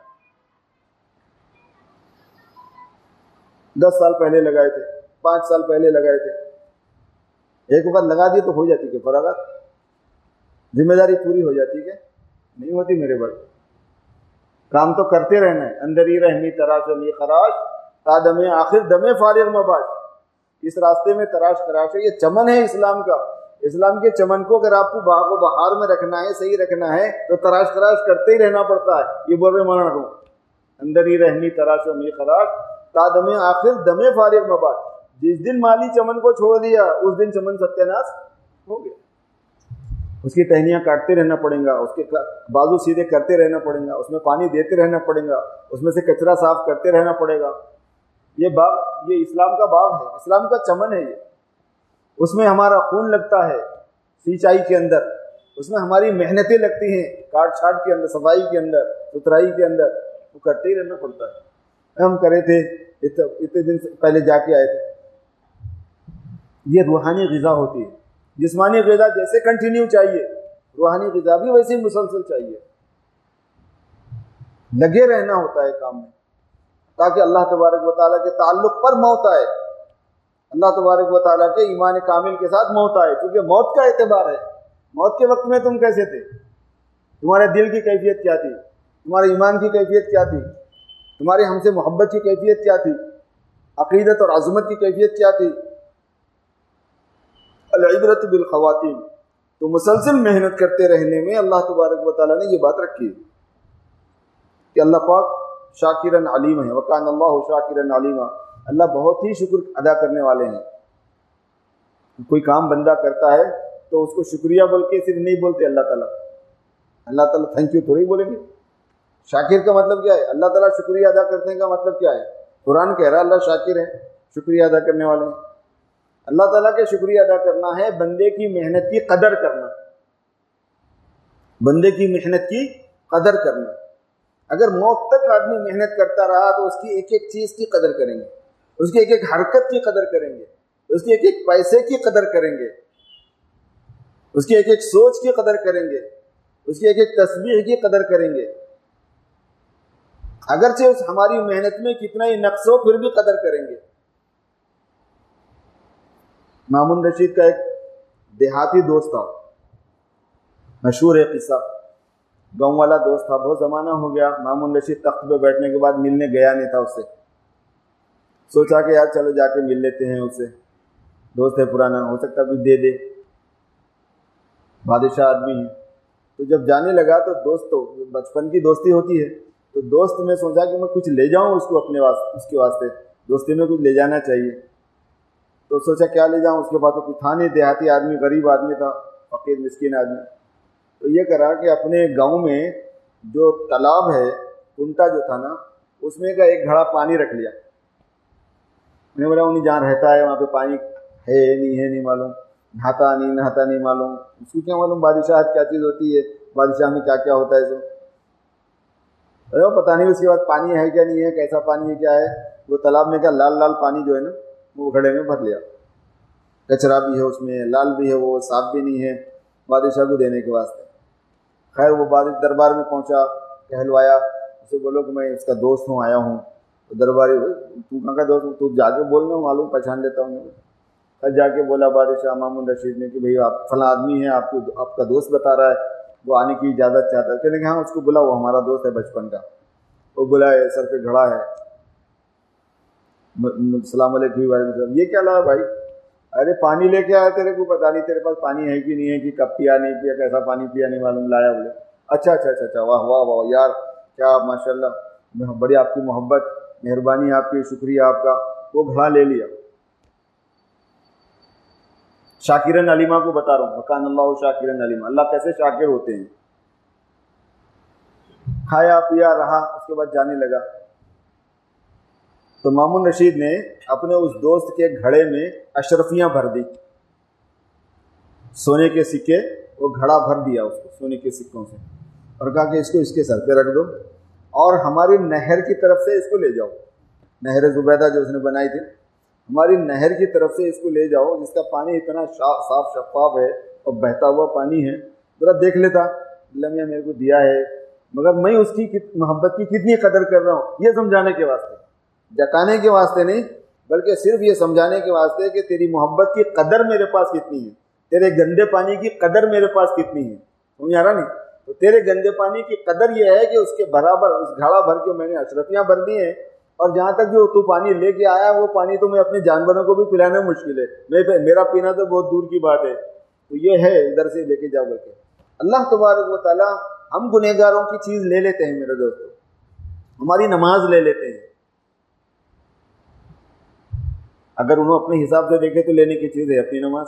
10 سال پہلے لگائے تھے، 5 سال پہلے لگائے تھے، ایک وقت لگا دی تو ہو جاتی کہ فراغت، ذمہ داری پوری ہو جاتی کہ نہیں ہوتی. میرے بھائی کام تو کرتے رہنا ہے. اندر ہی رحمی تراش علی خراش تا دمے آخر دمے فارغ مباش. اس راستے میں تراش خراش ہے. یہ چمن ہے اسلام کا. اسلام کے چمن کو اگر آپ کو باغ و بہار میں رکھنا ہے، صحیح رکھنا ہے، تو تراش خراش کرتے ہی رہنا پڑتا ہے. یہ بول رہے مولانا کو اندر ہی رحمی تراش علی خراش تا دمے آخر دمے فارغ مباش. جس دن مالی چمن کو چھوڑ دیا اس دن چمن ستیہ ناش ہو گیا. اس کی ٹہنیاں کاٹتے رہنا پڑے گا، اس کے بازو سیدھے کرتے رہنا پڑے گا، اس میں پانی دیتے رہنا پڑے گا، اس میں سے کچرا صاف کرتے رہنا پڑے گا. یہ باغ، یہ اسلام کا باغ ہے، اسلام کا چمن ہے. یہ اس میں ہمارا خون لگتا ہے سینچائی کے اندر، اس میں ہماری محنتیں لگتی ہیں کاٹ چھاٹ کے اندر، صفائی کے اندر، ستھرائی کے اندر. وہ کرتے ہی رہنا پڑتا ہے. ہم کرے تھے اتنے دن پہلے جا کے آئے تھے. یہ روحانی غذا ہوتی ہے. جسمانی غذا جیسے کنٹینیو چاہیے، روحانی غذا بھی ویسے مسلسل چاہیے. لگے رہنا ہوتا ہے کام میں تاکہ اللہ تبارک و تعالیٰ کے تعلق پر موت آئے، اللہ تبارک و تعالیٰ کے ایمان کامل کے ساتھ موت آئے. کیونکہ موت کا اعتبار ہے. موت کے وقت میں تم کیسے تھے؟ تمہارے دل کی کیفیت کیا تھی؟ تمہارے ایمان کی کیفیت کیا تھی؟ تمہاری ہم سے محبت کی کیفیت کیا تھی؟ عقیدت اور عظمت کی کیفیت کیا تھی؟ العبرت بالخواتیم. تو مسلسل محنت کرتے رہنے میں اللہ تبارک و تعالیٰ نے یہ بات رکھی ہے کہ اللہ پاک شاکرن علیم ہے. وکان اللہ شاکرن علیما. اللہ بہت ہی شکر ادا کرنے والے ہیں. کوئی کام بندہ کرتا ہے تو اس کو شکریہ بول کے صرف نہیں بولتے اللہ تعالیٰ تھینک یو تھوڑی بولیں گے. شاکر کا مطلب کیا ہے؟ اللہ تعالیٰ شکریہ ادا کرنے کا مطلب کیا ہے؟ قرآن کہہ رہا ہے اللہ شاکر ہے، شکریہ ادا کرنے والے ہیں. اللہ تعالیٰ کے شکریہ ادا کرنا ہے بندے کی محنت کی قدر کرنا، بندے کی محنت کی قدر کرنا. اگر موت تک آدمی محنت کرتا رہا تو اس کی ایک ایک چیز کی قدر کریں گے، اس کی ایک ایک حرکت کی قدر کریں گے، اس کی ایک ایک پیسے کی قدر کریں گے، اس کی ایک ایک سوچ کی قدر کریں گے، اس کی ایک ایک تسبیح کی قدر کریں گے. اگرچہ اس ہماری محنت میں کتنا ہی نقص ہو پھر بھی قدر کریں گے. مامون رشید کا ایک دیہاتی دوست تھا، مشہور ہے قصہ. گاؤں والا دوست تھا، بہت زمانہ ہو گیا. مامون رشید تخت پہ بیٹھنے کے بعد ملنے گیا نہیں تھا اس سے. سوچا کہ یار چلو جا کے مل لیتے ہیں اس سے، دوست ہے پرانا، ہو سکتا کچھ دے دے، بادشاہ آدمی ہے. تو جب جانے لگا تو دوست تو بچپن کی دوستی ہوتی ہے، تو دوست میں سوچا کہ میں کچھ لے جاؤں اس کو اپنے واسطے، اس کے واسطے دوستی میں کچھ لے جانا چاہیے۔ تو سوچا کیا لے جاؤں، اس کے بعد تو کچھ تھا نہیں، دیہاتی آدمی، غریب آدمی تھا، فقیر مسکین آدمی۔ تو یہ کرا کہ اپنے گاؤں میں جو تالاب ہے، کنٹا جو تھا نا، اس میں کا ایک گھڑا پانی رکھ لیا۔ میں بولا انہیں جہاں رہتا ہے وہاں پہ پانی ہے نہیں معلوم، نہاتا نہیں معلوم، اس کو کیا معلوم بادشاہت کیا چیز ہوتی ہے، بادشاہ میں کیا کیا ہوتا ہے سو پتہ نہیں۔ اس کے بعد پانی ہے کیا نہیں ہے، کیسا پانی ہے کیا ہے، وہ تالاب میں کا لال لال پانی جو ہے نا وہ گھڑے میں بھر لیا، کچرا بھی ہے اس میں، لال بھی ہے، وہ صاف بھی نہیں ہے بادشاہ کو دینے کے واسطے۔ خیر وہ بادشاہ دربار میں پہنچا، کہلوایا، اسے بولو کہ میں اس کا دوست ہوں، آیا ہوں۔ تو درباری، تو کہاں کا دوست؟ تو جا کے بولنا، معلوم پہچان لیتا ہوں۔ پھر جا کے بولا بادشاہ مامون رشید نے کہ بھئی آپ فلاں آدمی ہے، آپ کا دوست بتا رہا ہے، وہ آنے کی اجازت چاہتا ہے۔ کہنے کہ ہاں اس کو بلا، وہ ہمارا دوست ہے بچپن کا۔ وہ بلائے، سر پہ گھڑا ہے، السلام علیکم وعلیکم السلام۔ یہ کیا لایا بھائی؟ ارے پانی لے کے آیا، تیرے کو پتا نہیں تیرے پاس پانی ہے کہ نہیں ہے، کہ کب پیا نہیں پیا، کیسا پانی پیا نہیں معلوم، لایا بولے۔ اچھا، واہ واہ واہ یار، کیا ماشاء اللہ، بڑی آپ کی محبت، مہربانی آپ کی، شکریہ آپ کا۔ وہ گھڑا لے لیا۔ شاکرن علیمہ کو بتا رہا ہوں، وکان اللہ شاکرن علیمہ، اللہ کیسے شاکر ہوتے ہیں۔ کھایا پیا رہا، اس کے بعد جانے لگا۔ تو مامون رشید نے اپنے اس دوست کے گھڑے میں اشرفیاں بھر دی، سونے کے سکے، وہ گھڑا بھر دیا اس کو سونے کے سکوں سے، اور کہا کہ اس کو اس کے سر پہ رکھ دو اور ہماری نہر کی طرف سے اس کو لے جاؤ، نہر زبیدہ جو اس نے بنائی تھی، ہماری نہر کی طرف سے اس کو لے جاؤ، جس کا پانی اتنا صاف شفاف ہے اور بہتا ہوا پانی ہے، ذرا دیکھ لیتا، اللہ میاں میرے کو دیا ہے، مگر میں اس کی محبت کی کتنی قدر کر رہا ہوں، یہ سمجھانے کے واسطے، جتانے کے واسطے نہیں، بلکہ صرف یہ سمجھانے کے واسطے کہ تیری محبت کی قدر میرے پاس کتنی ہے، تیرے گندے پانی کی قدر میرے پاس کتنی ہے، سمجھ آ رہا نہیں؟ تو تیرے گندے پانی کی قدر یہ ہے کہ اس کے برابر اس گھڑا بھر کے میں نے اشرفیاں بھر دی ہیں، اور جہاں تک جو تو پانی لے کے آیا وہ پانی تو میں اپنے جانوروں کو بھی پلانا مشکل ہے، میرا پینا تو بہت دور کی بات ہے، تو یہ ہے ادھر سے لے کے جاؤ بول کے۔ اللہ تبارک و تعالیٰ ہم گنہگاروں کی چیز لے لیتے ہیں میرے دوستو، ہماری نماز لے لیتے ہیں، اگر انہوں اپنے حساب سے دیکھے تو لینے کی چیز ہے اپنی نماز،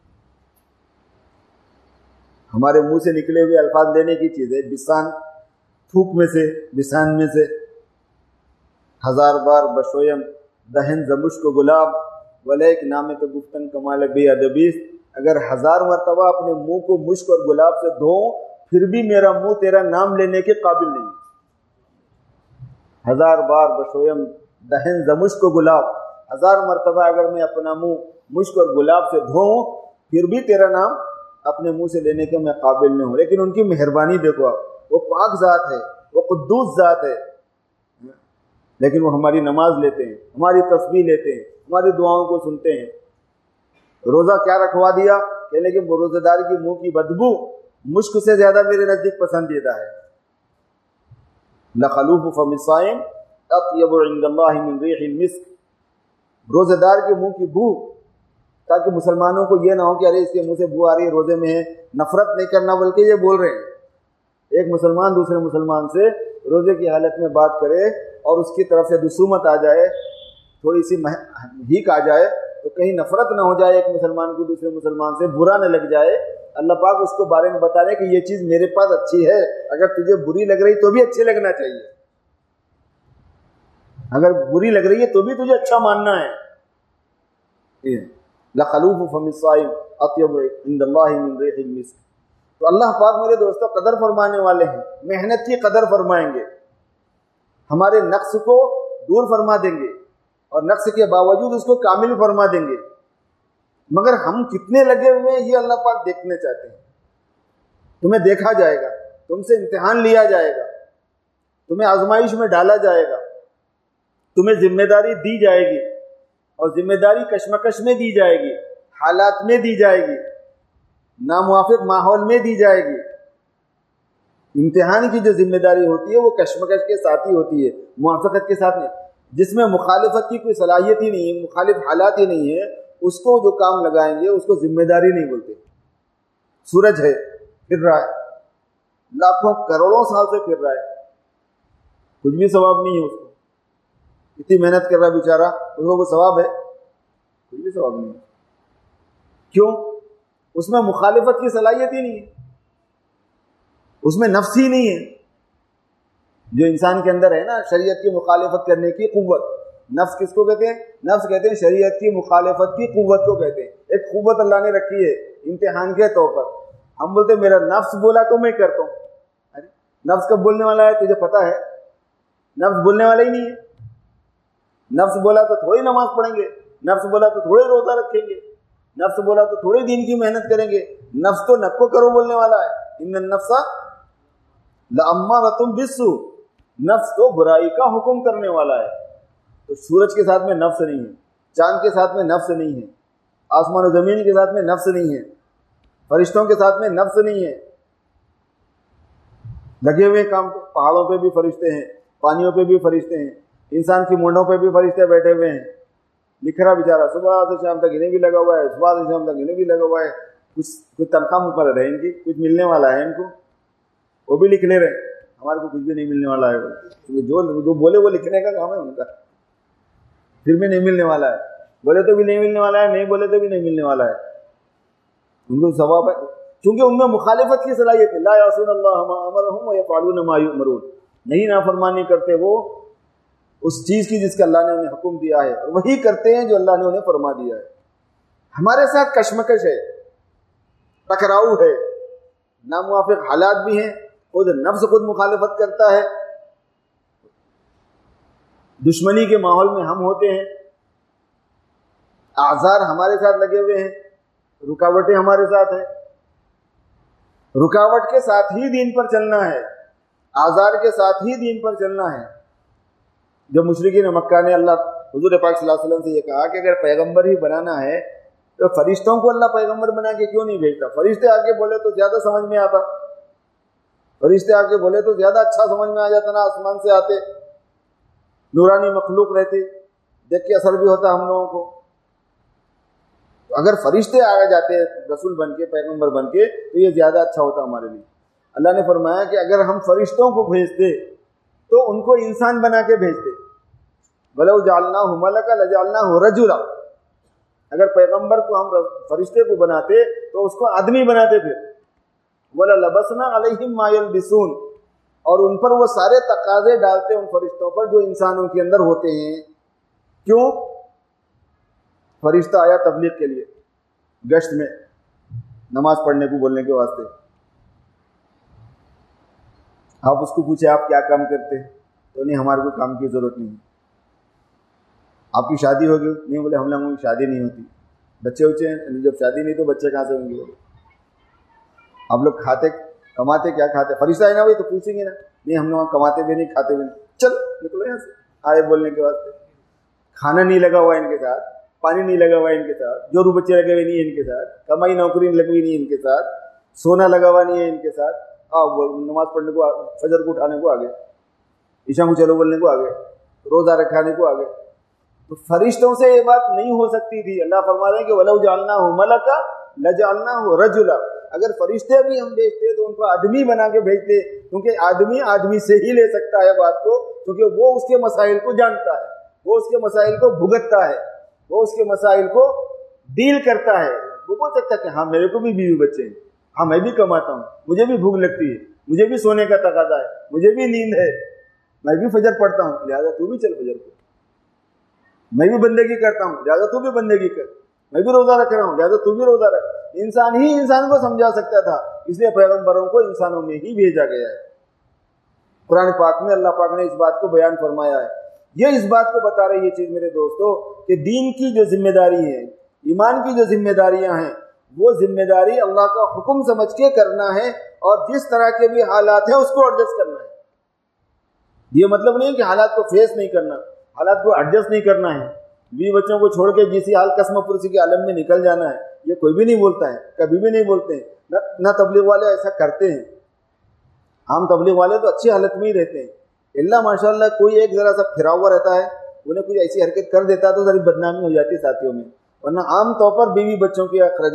ہمارے منہ سے نکلے ہوئے الفاظ لینے کی چیز ہے، بسان تھوک میں سے، بسان میں سے، ہزار بار بشویم دہن زمش کو گلاب ولیک نام تو گفتن کمال بے ادبیس، اگر 1000 مرتبہ اپنے منہ کو مشک اور گلاب سے دھوؤں پھر بھی میرا منہ تیرا نام لینے کے قابل نہیں ہے۔ 1000 بار بشویم دہن زمش کو گلاب، 1000 مرتبہ اگر میں اپنا منہ مشک اور گلاب سے دھوؤں پھر بھی تیرا نام اپنے منہ سے لینے کے میں قابل نہیں ہوں۔ لیکن ان کی مہربانی دیکھو آپ، وہ پاک ذات ہے، وہ قدوس ذات ہے، لیکن وہ ہماری نماز لیتے ہیں، ہماری تسبیح لیتے ہیں، ہماری دعاؤں کو سنتے ہیں۔ روزہ کیا رکھوا دیا، کہنے کہ روزہ دار کی منہ کی بدبو مشک سے زیادہ میرے نزدیک پسندیدہ ہے۔ لخلوف فم الصائم اطیب عند اللہ من ریح المسک، روزہ دار کے منہ کی بو، تاکہ مسلمانوں کو یہ نہ ہو کہ ارے اس کے منہ سے بو آ رہی ہے، روزے میں ہے، نفرت نہیں کرنا بلکہ یہ بول رہے ہیں۔ ایک مسلمان دوسرے مسلمان سے روزے کی حالت میں بات کرے اور اس کی طرف سے دسومت آ جائے، تھوڑی سی ہیک آ جائے، تو کہیں نفرت نہ ہو جائے ایک مسلمان کو دوسرے مسلمان سے، برا نہ لگ جائے۔ اللہ پاک اس کو بارے میں بتا رہے کہ یہ چیز میرے پاس اچھی ہے، اگر تجھے بری لگ رہی تو بھی اچھی لگنا چاہیے، اگر بری لگ رہی ہے تو بھی تجھے اچھا ماننا ہے۔ لخلوف فم الصائم اطیب عند اللہ من ریح المسک۔ تو اللہ پاک میرے دوستوں قدر فرمانے والے ہیں، محنت کی قدر فرمائیں گے، ہمارے نقص کو دور فرما دیں گے اور نقص کے باوجود اس کو کامل فرما دیں گے، مگر ہم کتنے لگے ہوئے ہیں یہ اللہ پاک دیکھنے چاہتے ہیں۔ تمہیں دیکھا جائے گا، تم سے امتحان لیا جائے گا، تمہیں آزمائش میں ڈالا جائے گا، تمہیں ذمہ داری دی جائے گی، اور ذمہ داری کشمکش میں دی جائے گی، حالات میں دی جائے گی، ناموافق ماحول میں دی جائے گی۔ امتحان کی جو ذمہ داری ہوتی ہے وہ کشمکش کے ساتھ ہی ہوتی ہے، موافقت کے ساتھ نہیں، جس میں مخالفت کی کوئی صلاحیت ہی نہیں ہے، مخالف حالات ہی نہیں ہے، اس کو جو کام لگائیں گے اس کو ذمہ داری نہیں بولتے۔ سورج ہے، پھر رہا ہے، लाखों करोड़ों साल से फिर रहा है, कुछ भी सवाब नहीं है उसको। इतनी मेहनत कर रहा है बेचारा, उसको कोई सवाब है? कुछ भी सवाब नहीं है। क्यों? उसमें मुखालिफत की सलाहियत ही नहीं है, उसमें नफ्स ही नहीं है। जो इंसान के अंदर है ना शरीयत की मुखालिफत करने की कुव्वत, नफ्स किसको कहते हैं? नफ्स कहते हैं शरीयत की मुखालिफत की कुव्वत को कहते हैं। एक कुव्वत अल्लाह ने रखी है इम्तिहान के तौर पर। हम बोलते हैं मेरा नफ्स बोला तो मैं करता हूँ। अरे नफ्स कब बोलने वाला है तुझे पता है? नफ्स बोलने वाला ही नहीं है। नफ्स बोला तो थोड़ी नमाज पढ़ेंगे, नफ्स बोला तो थोड़े रोजा रखेंगे, नफ्स बोला तो थोड़ी दीन की मेहनत करेंगे। नफ्स तो नक्को करो बोलने वाला है, इन्न नफ्सा लअम्मारतुम बिस्सू, नफ्स तो बुराई का हुक्म करने वाला है। तो सूरज के साथ में नफ्स नहीं है, चांद के साथ में नफ्स नहीं है, आसमान और जमीन के साथ में नफ्स नहीं है, फरिश्तों के साथ में नफ्स नहीं है। लगे हुए काम पे, पहाड़ों पे भी फरिश्ते हैं, पानियों पे भी फरिश्ते हैं, इंसान की मुंडों पे भी फरिश्ते बैठे हुए हैं। लिख रहा बेचारा सुबह से शाम तक इन्हें भी लगा हुआ है, सुबह से शाम तक इन्हें भी लगा हुआ है। कुछ तनख्वाह मुकर्रर है इनकी, कुछ मिलने वाला है इनको, वो भी लिख ले रहे। हमारे को कुछ भी नहीं मिलने वाला है, जो बोले वो लिखने का काम है उनका, फिर भी नहीं मिलने वाला है। बोले तो भी नहीं मिलने वाला है, नहीं बोले तो भी नहीं मिलने वाला है। उनको सवाब है क्योंकि उनमें मुखालिफत की सलाहियत है। ला यासून अल्लाह मा अमरहुम व यफअलून मा युअमरून, नहीं नाफरमानी करते वो उस चीज की जिसका अल्लाह ने उन्हें हुक्म दिया है, और वही करते हैं जो अल्लाह ने उन्हें फरमा दिया है। हमारे साथ कशमकश है, टकराव है, नामुवाफिक हालात भी हैं, खुद नफ्स खुद मुखालिफत करता है, दुश्मनी के माहौल में हम होते हैं, आज़ार हमारे साथ लगे हुए हैं, रुकावटें हमारे साथ हैं। रुकावट के साथ ही दीन पर चलना है, आज़ार के साथ ही दीन पर चलना है। जब मुशरिकीन मक्का ने अल्लाह हुजूर पाक सल्लल्लाहु अलैहि वसल्लम से ये कहा कि अगर पैगंबर ही बनाना है तो फरिश्तों को अल्लाह पैगंबर बना के क्यों नहीं भेजता? फरिश्ते आके बोले तो ज्यादा समझ में आता, फरिश्ते आके बोले तो ज्यादा अच्छा समझ में आ जाता ना, आसमान से आते, नूरानी मखलूक रहते, देख के असर भी होता हम लोगों को। अगर फरिश्ते आ जाते रसूल बन के, पैगंबर बन के, तो ये ज्यादा अच्छा होता हमारे लिए। अल्लाह ने फरमाया कि अगर हम फरिश्तों को भेजते तो उनको इंसान बना के भेजते, वलौ जअलनाहु मलका लजअलनाहु रजुला, अगर पैगंबर को हम फरिश्ते को बनाते तो उसको आदमी बनाते, फिर वला लबसना अलैहिम मा यलबिसून, और उन पर वो सारे तकाजे डालते उन फरिश्तों पर जो इंसानों के अंदर होते हैं। क्यों? फरिश्ता आया तबलीग के लिए, गश्त में, नमाज पढ़ने को बोलने के वास्ते। आप उसको पूछे आप क्या काम करते हैं, तो नहीं हमारे को काम की जरूरत नहीं। आपकी शादी होगी? नहीं। बोले हम लोगों की शादी नहीं होती, बच्चे उच्चे हैं, जब शादी नहीं तो बच्चे कहाँ से होंगे? बोले आप लोग खाते कमाते क्या खाते? फरिश्ता है ना, वही तो पूछेंगे ना। नहीं हम लोग कमाते भी नहीं, खाते भी नहीं। चल निकलो यहाँ से, आए बोलने के वास्ते। खाना नहीं लगा हुआ इनके साथ, पानी नहीं लगा हुआ इनके साथ, जोरू बच्चे लगे हुए नहीं है इनके साथ, कमाई नौकरी लगी नहीं इनके साथ, सोना लगा हुआ नहीं है इनके साथ। नमाज पढ़ने को, फजर को उठाने को आ गए, ईशा को चलो बोलने को आ गए, रोजा रखाने को आ गए। तो फरिश्तों से ये बात नहीं हो सकती थी। अल्लाह फरमा रहे हैं कि वलौ जअलनाहु मलका लजअलनाहु रजुला, अगर फरिश्ते भी हम भेजते तो उनको आदमी बना के भेजते, क्योंकि आदमी आदमी से ही ले सकता है बात को, क्योंकि वो उसके मसाइल को जानता है, वो उसके मसाइल को भुगतता है, वो उसके मसाइल को डील करता है। वो बोल सकता है कि हाँ मेरे को भी बीवी बच्चे हैं, हाँ मैं भी कमाता हूँ, मुझे भी भूख लगती है, मुझे भी सोने का तकाजा है, मुझे भी नींद है, मैं भी फजर पढ़ता हूँ, लिहाजा तू भी चल फजर को, मैं भी बंदगी करता हूँ, लिहाजा तू भी बंदगी कर, मैं भी रोजा रख रहा हूँ, लिहाजा तू भी रोजा रख। इंसान ही इंसान को समझा सकता था, इसलिए पैगंबरों को इंसानों में ही भेजा गया है। कुरान पाक में अल्लाह पाक ने इस बात को बयान फरमाया है। ये इस बात को बता रही है चीज मेरे दोस्तों कि दीन की जो जिम्मेदारी है, ईमान की जो जिम्मेदारियां हैं, वो जिम्मेदारी अल्लाह का हुक्म समझ के करना है, और जिस तरह के भी हालात है उसको एडजस्ट करना है। ये मतलब नहीं है कि हालात को फेस नहीं करना, हालात को एडजस्ट नहीं करना है, बीवी बच्चों को छोड़ के जिस हाल कसम पुरसी के आलम में निकल जाना है, ये कोई भी नहीं बोलता है, कभी भी नहीं बोलते हैं। न तबलीग वाले ऐसा करते हैं। आम तबलीग वाले तो अच्छी हालत में ही रहते हैं, इल्ला माशाल्लाह कोई एक जरा सा फिरा हुआ रहता है, उन्हें कुछ ऐसी हरकत कर देता है तो जरा बदनामी हो जाती है साथियों में। वरना आम तौर पर बीवी बच्चों के अखराजात,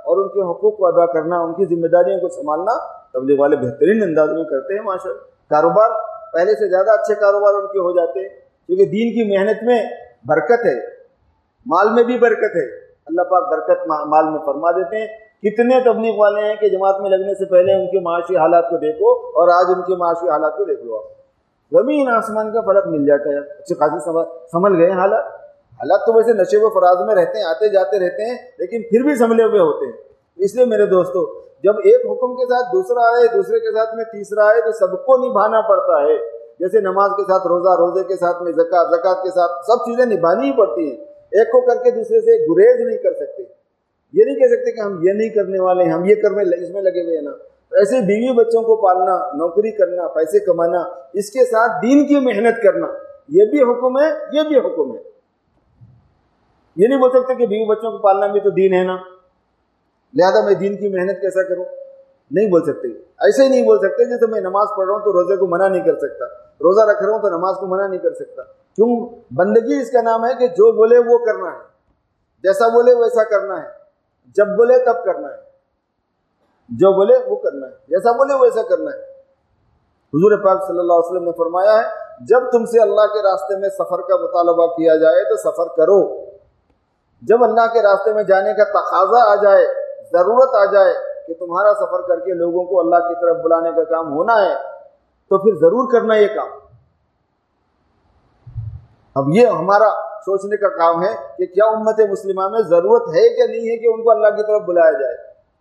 اور ان کے حقوق کو ادا کرنا، ان کی ذمہ داریوں کو سنبھالنا تبلیغ والے بہترین انداز میں کرتے ہیں ماشاء اللہ۔ کاروبار پہلے سے زیادہ اچھے کاروبار ان کے ہو جاتے ہیں، کیونکہ دین کی محنت میں برکت ہے، مال میں بھی برکت ہے، اللہ پاک برکت مال میں فرما دیتے ہیں۔ کتنے تبلیغ والے ہیں کہ جماعت میں لگنے سے پہلے ان کے معاشی حالات کو دیکھو اور آج ان کے معاشی حالات کو دیکھ لو، آپ زمین آسمان کا فرق مل جاتا ہے۔ اچھے خاصی سنبھل گئے حالات تو ویسے نشے و فراز میں رہتے ہیں، آتے جاتے رہتے ہیں، لیکن پھر بھی سنبھلے ہوئے ہوتے ہیں۔ اس لیے میرے دوستو، جب ایک حکم کے ساتھ دوسرا آئے، دوسرے کے ساتھ میں تیسرا آئے، تو سب کو نبھانا پڑتا ہے۔ جیسے نماز کے ساتھ روزہ، روزے کے ساتھ میں زکوٰۃ، زکوٰۃ کے ساتھ سب چیزیں نبھانی ہی پڑتی ہیں۔ ایک کو کر کے دوسرے سے گریز نہیں کر سکتے، یہ نہیں کہہ سکتے کہ ہم یہ نہیں کرنے والے ہیں، ہم یہ کرنے اس میں لگے ہوئے ہیں نا۔ ایسے بیوی بچوں کو پالنا، نوکری کرنا، پیسے کمانا، اس کے ساتھ دین کی محنت کرنا، یہ بھی حکم ہے، یہ بھی حکم ہے۔ یہ نہیں بول سکتے کہ بیوی بچوں کو پالنا بھی تو دین ہے نا، لہذا میں دین کی محنت کیسا کروں، نہیں بول سکتے۔ ایسے ہی نہیں بول سکتے جیسے میں نماز پڑھ رہا ہوں تو روزے کو منع نہیں کر سکتا، روزہ رکھ رہا ہوں تو نماز کو منع نہیں کر سکتا۔ کیوں؟ بندگی اس کا نام ہے کہ جو بولے وہ کرنا ہے، جیسا بولے ویسا کرنا ہے، جب بولے تب کرنا ہے، جو بولے وہ کرنا ہے، جیسا بولے ویسا کرنا ہے۔ حضور پاک صلی اللہ علیہ وسلم نے فرمایا ہے، جب تم سے اللہ کے راستے میں سفر کا مطالبہ کیا جائے تو سفر کرو، جب اللہ کے راستے میں جانے کا تقاضا آ جائے، ضرورت آ جائے کہ تمہارا سفر کر کے لوگوں کو اللہ کی طرف بلانے کا کام ہونا ہے، تو پھر ضرور کرنا یہ کام۔ اب یہ ہمارا سوچنے کا کام ہے کہ کیا امت مسلمہ میں ضرورت ہے کہ نہیں ہے کہ ان کو اللہ کی طرف بلایا جائے۔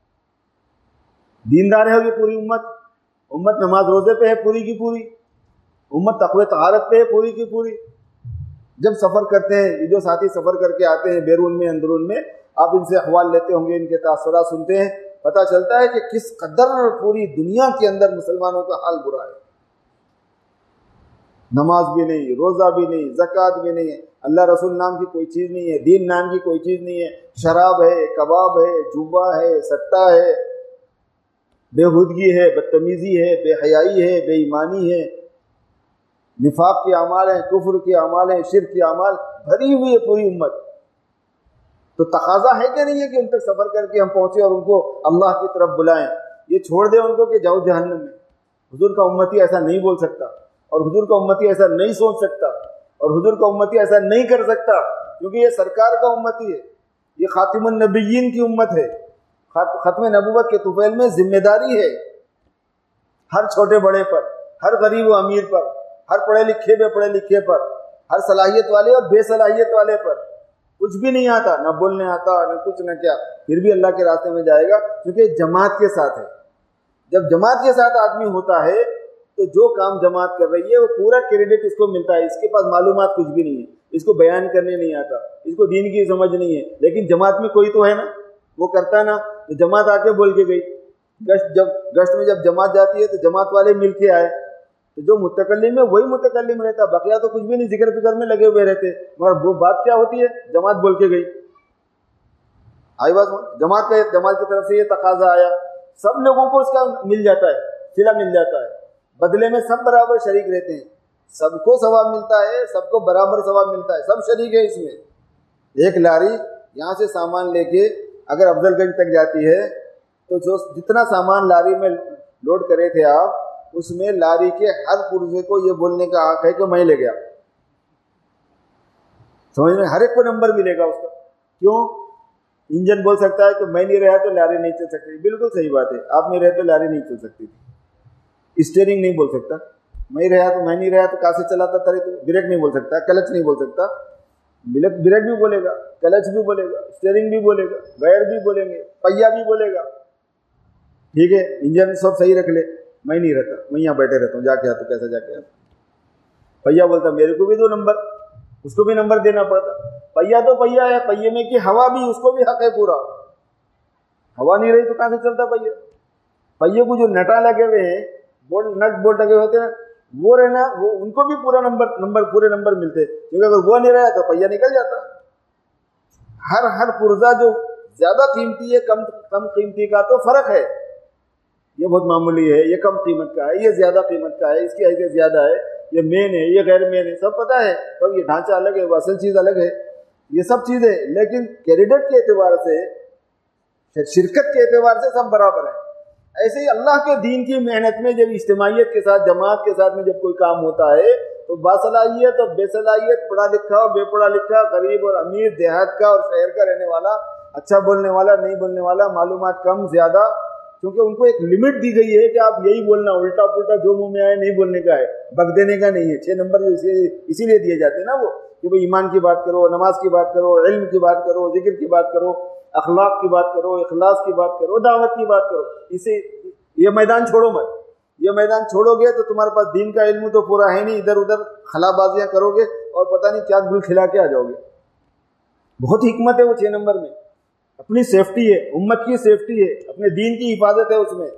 دیندار ہے یہ پوری امت نماز روزے پہ ہے پوری کی پوری، امت تقوی طہارت پہ ہے پوری کی پوری۔ جب سفر کرتے ہیں، یہ جو ساتھی سفر کر کے آتے ہیں بیرون میں اندرون میں، آپ ان سے احوال لیتے ہوں گے، ان کے تاثرات سنتے ہیں، پتہ چلتا ہے کہ کس قدر پوری دنیا کے اندر مسلمانوں کا حال برا ہے۔ نماز بھی نہیں، روزہ بھی نہیں، زکوٰۃ بھی نہیں، اللہ رسول نام کی کوئی چیز نہیں ہے، دین نام کی کوئی چیز نہیں ہے، شراب ہے، کباب ہے، جوا ہے، سٹا ہے، بےہودگی ہے، بدتمیزی ہے، بے حیائی ہے، بے ایمانی ہے، نفاق کے اعمال ہیں، کفر کے اعمال ہیں، شرک کے اعمال بھری ہوئی ہے پوری امت۔ تو تقاضا ہے کہ نہیں ہے کہ ان تک سفر کر کے ہم پہنچے اور ان کو اللہ کی طرف بلائیں، یہ چھوڑ دیں ان کو کہ جاؤ جہنم میں۔ حضور کا امتی ایسا نہیں بول سکتا، اور حضور کا امتی ایسا نہیں سوچ سکتا، اور حضور کا امتی ایسا نہیں کر سکتا، کیونکہ یہ سرکار کا امتی ہے، یہ خاتم النبیین کی امت ہے۔ ختم نبوت کے طفیل میں ذمہ داری ہے ہر چھوٹے بڑے پر، ہر غریب و امیر پر، ہر پڑھے لکھے بے پڑھے لکھے پر، ہر صلاحیت والے اور بے صلاحیت والے پر۔ کچھ بھی نہیں آتا، نہ بولنے آتا، نہ کچھ نہ کیا، پھر بھی اللہ کے راستے میں جائے گا، کیونکہ جماعت کے ساتھ ہے۔ جب جماعت کے ساتھ آدمی ہوتا ہے تو جو کام جماعت کر رہی ہے وہ پورا کریڈٹ اس کو ملتا ہے۔ اس کے پاس معلومات کچھ بھی نہیں ہے، اس کو بیان کرنے نہیں آتا، اس کو دین کی سمجھ نہیں ہے، لیکن جماعت میں کوئی تو ہے نا، وہ کرتا ہے نا، تو جماعت آ کے بول کے گئی۔ گشت میں جب جماعت جاتی ہے تو جماعت والے مل کے آئے، تو جو متکلم ہے وہی متکلم رہتا، بقیہ تو کچھ بھی نہیں، ذکر فکر میں لگے ہوئے رہتے، مگر وہ بات کیا ہوتی ہے؟ جماعت بول کے گئی۔ آئی بات، جماعت کی طرف سے یہ تقاضا آیا، سب لوگوں کو اس کا مل جاتا ہے، صلہ مل جاتا ہے، بدلے میں سب برابر شریک رہتے ہیں، سب کو ثواب ملتا ہے، سب کو برابر ثواب ملتا ہے، سب شریک ہے اس میں۔ ایک لاری یہاں سے سامان لے کے اگر افضل گنج تک جاتی ہے تو جو جتنا سامان لاری میں لوڈ کرے تھے آپ، اس میں لاری کے ہر پرزے کو یہ بولنے کا حق ہے کہ میں لے گیا، سمجھ میں؟ ہر ایک کو نمبر ملے گا اس کا۔ کیوں؟ انجن بول سکتا ہے کہ میں نہیں رہا تو لاری نہیں چل سکتی، بالکل صحیح بات ہے، آپ نہیں رہے تو لاری نہیں چل سکتی تھی۔ اسٹیئرنگ نہیں بول سکتا، میں رہا تو میں نہیں رہا تو کہاں سے چلاتا تھا، بریک نہیں بول سکتا، کلچ نہیں بول سکتا، بریک بھی بولے گا، کلچ بھی بولے گا، اسٹیئرنگ بھی بولے گا، گیئر بھی بولیں گے، پہیا بھی بولے گا، ٹھیک ہے، انجن سب صحیح رکھ لے، میں نہیں رہتا، میں یہاں بیٹھے رہتا ہوں، جا کے آتا کیسا جا کے آتا، پہیا بولتا میرے کو بھی 2 نمبر، اس کو بھی نمبر دینا پڑتا، پہیا تو پہیا ہے، پہیے میں کی ہوا بھی، اس کو بھی حق ہے پورا، ہوا نہیں رہی تو کہاں سے چلتا پہیا؟ پہیے کو جو نٹا لگے ہوئے ہیں، نٹ بولٹ لگے ہوتے ہیں، وہ رہنا، وہ ان کو بھی پورا پورے نمبر ملتے، کیونکہ اگر وہ نہیں رہا تو پہیا نکل جاتا۔ ہر پرزا جو زیادہ قیمتی ہے کم قیمتی کا تو فرق ہے، یہ بہت معمولی ہے، یہ کم قیمت کا ہے، یہ زیادہ قیمت کا ہے، اس کی حیثیت زیادہ ہے، یہ مین ہے، یہ غیر مین ہے، سب پتہ ہے، سب یہ ڈھانچہ الگ ہے، وہ اصل چیز الگ ہے، یہ سب چیزیں، لیکن کریڈٹ کے اعتبار سے شرکت کے اعتبار سے سب برابر ہیں. ایسے ہی اللہ کے دین کی محنت میں جب اجتماعیت کے ساتھ، جماعت کے ساتھ میں جب کوئی کام ہوتا ہے تو باصلاحیت اور بے صلاحیت، پڑھا لکھا اور بے پڑھا لکھا، غریب اور امیر، دیہات کا اور شہر کا رہنے والا، اچھا بولنے والا، نہیں بولنے والا، معلومات کم زیادہ، کیونکہ ان کو ایک لمٹ دی گئی ہے کہ آپ یہی بولنا، الٹا پلٹا جو منہ میں آئے نہیں بولنے کا ہے، بک دینے کا نہیں ہے. 6 نمبر اسی لیے دیے جاتے ہیں نا وہ، کہ بھئی ایمان کی بات کرو، نماز کی بات کرو، علم کی بات کرو، ذکر کی بات کرو، اخلاق کی بات کرو، اخلاص کی بات کرو، دعوت کی بات کرو. اسے یہ میدان چھوڑو مت. یہ میدان چھوڑو گے تو تمہارے پاس دین کا علم تو پورا ہے نہیں، ادھر ادھر خلا بازیاں کرو گے اور پتہ نہیں کیا گل کھلا کے آ جاؤ گے. بہت حکمت ہے وہ 6 نمبر میں. اپنی سیفٹی ہے، امت کی سیفٹی ہے، اپنے دین کی حفاظت ہے اس میں.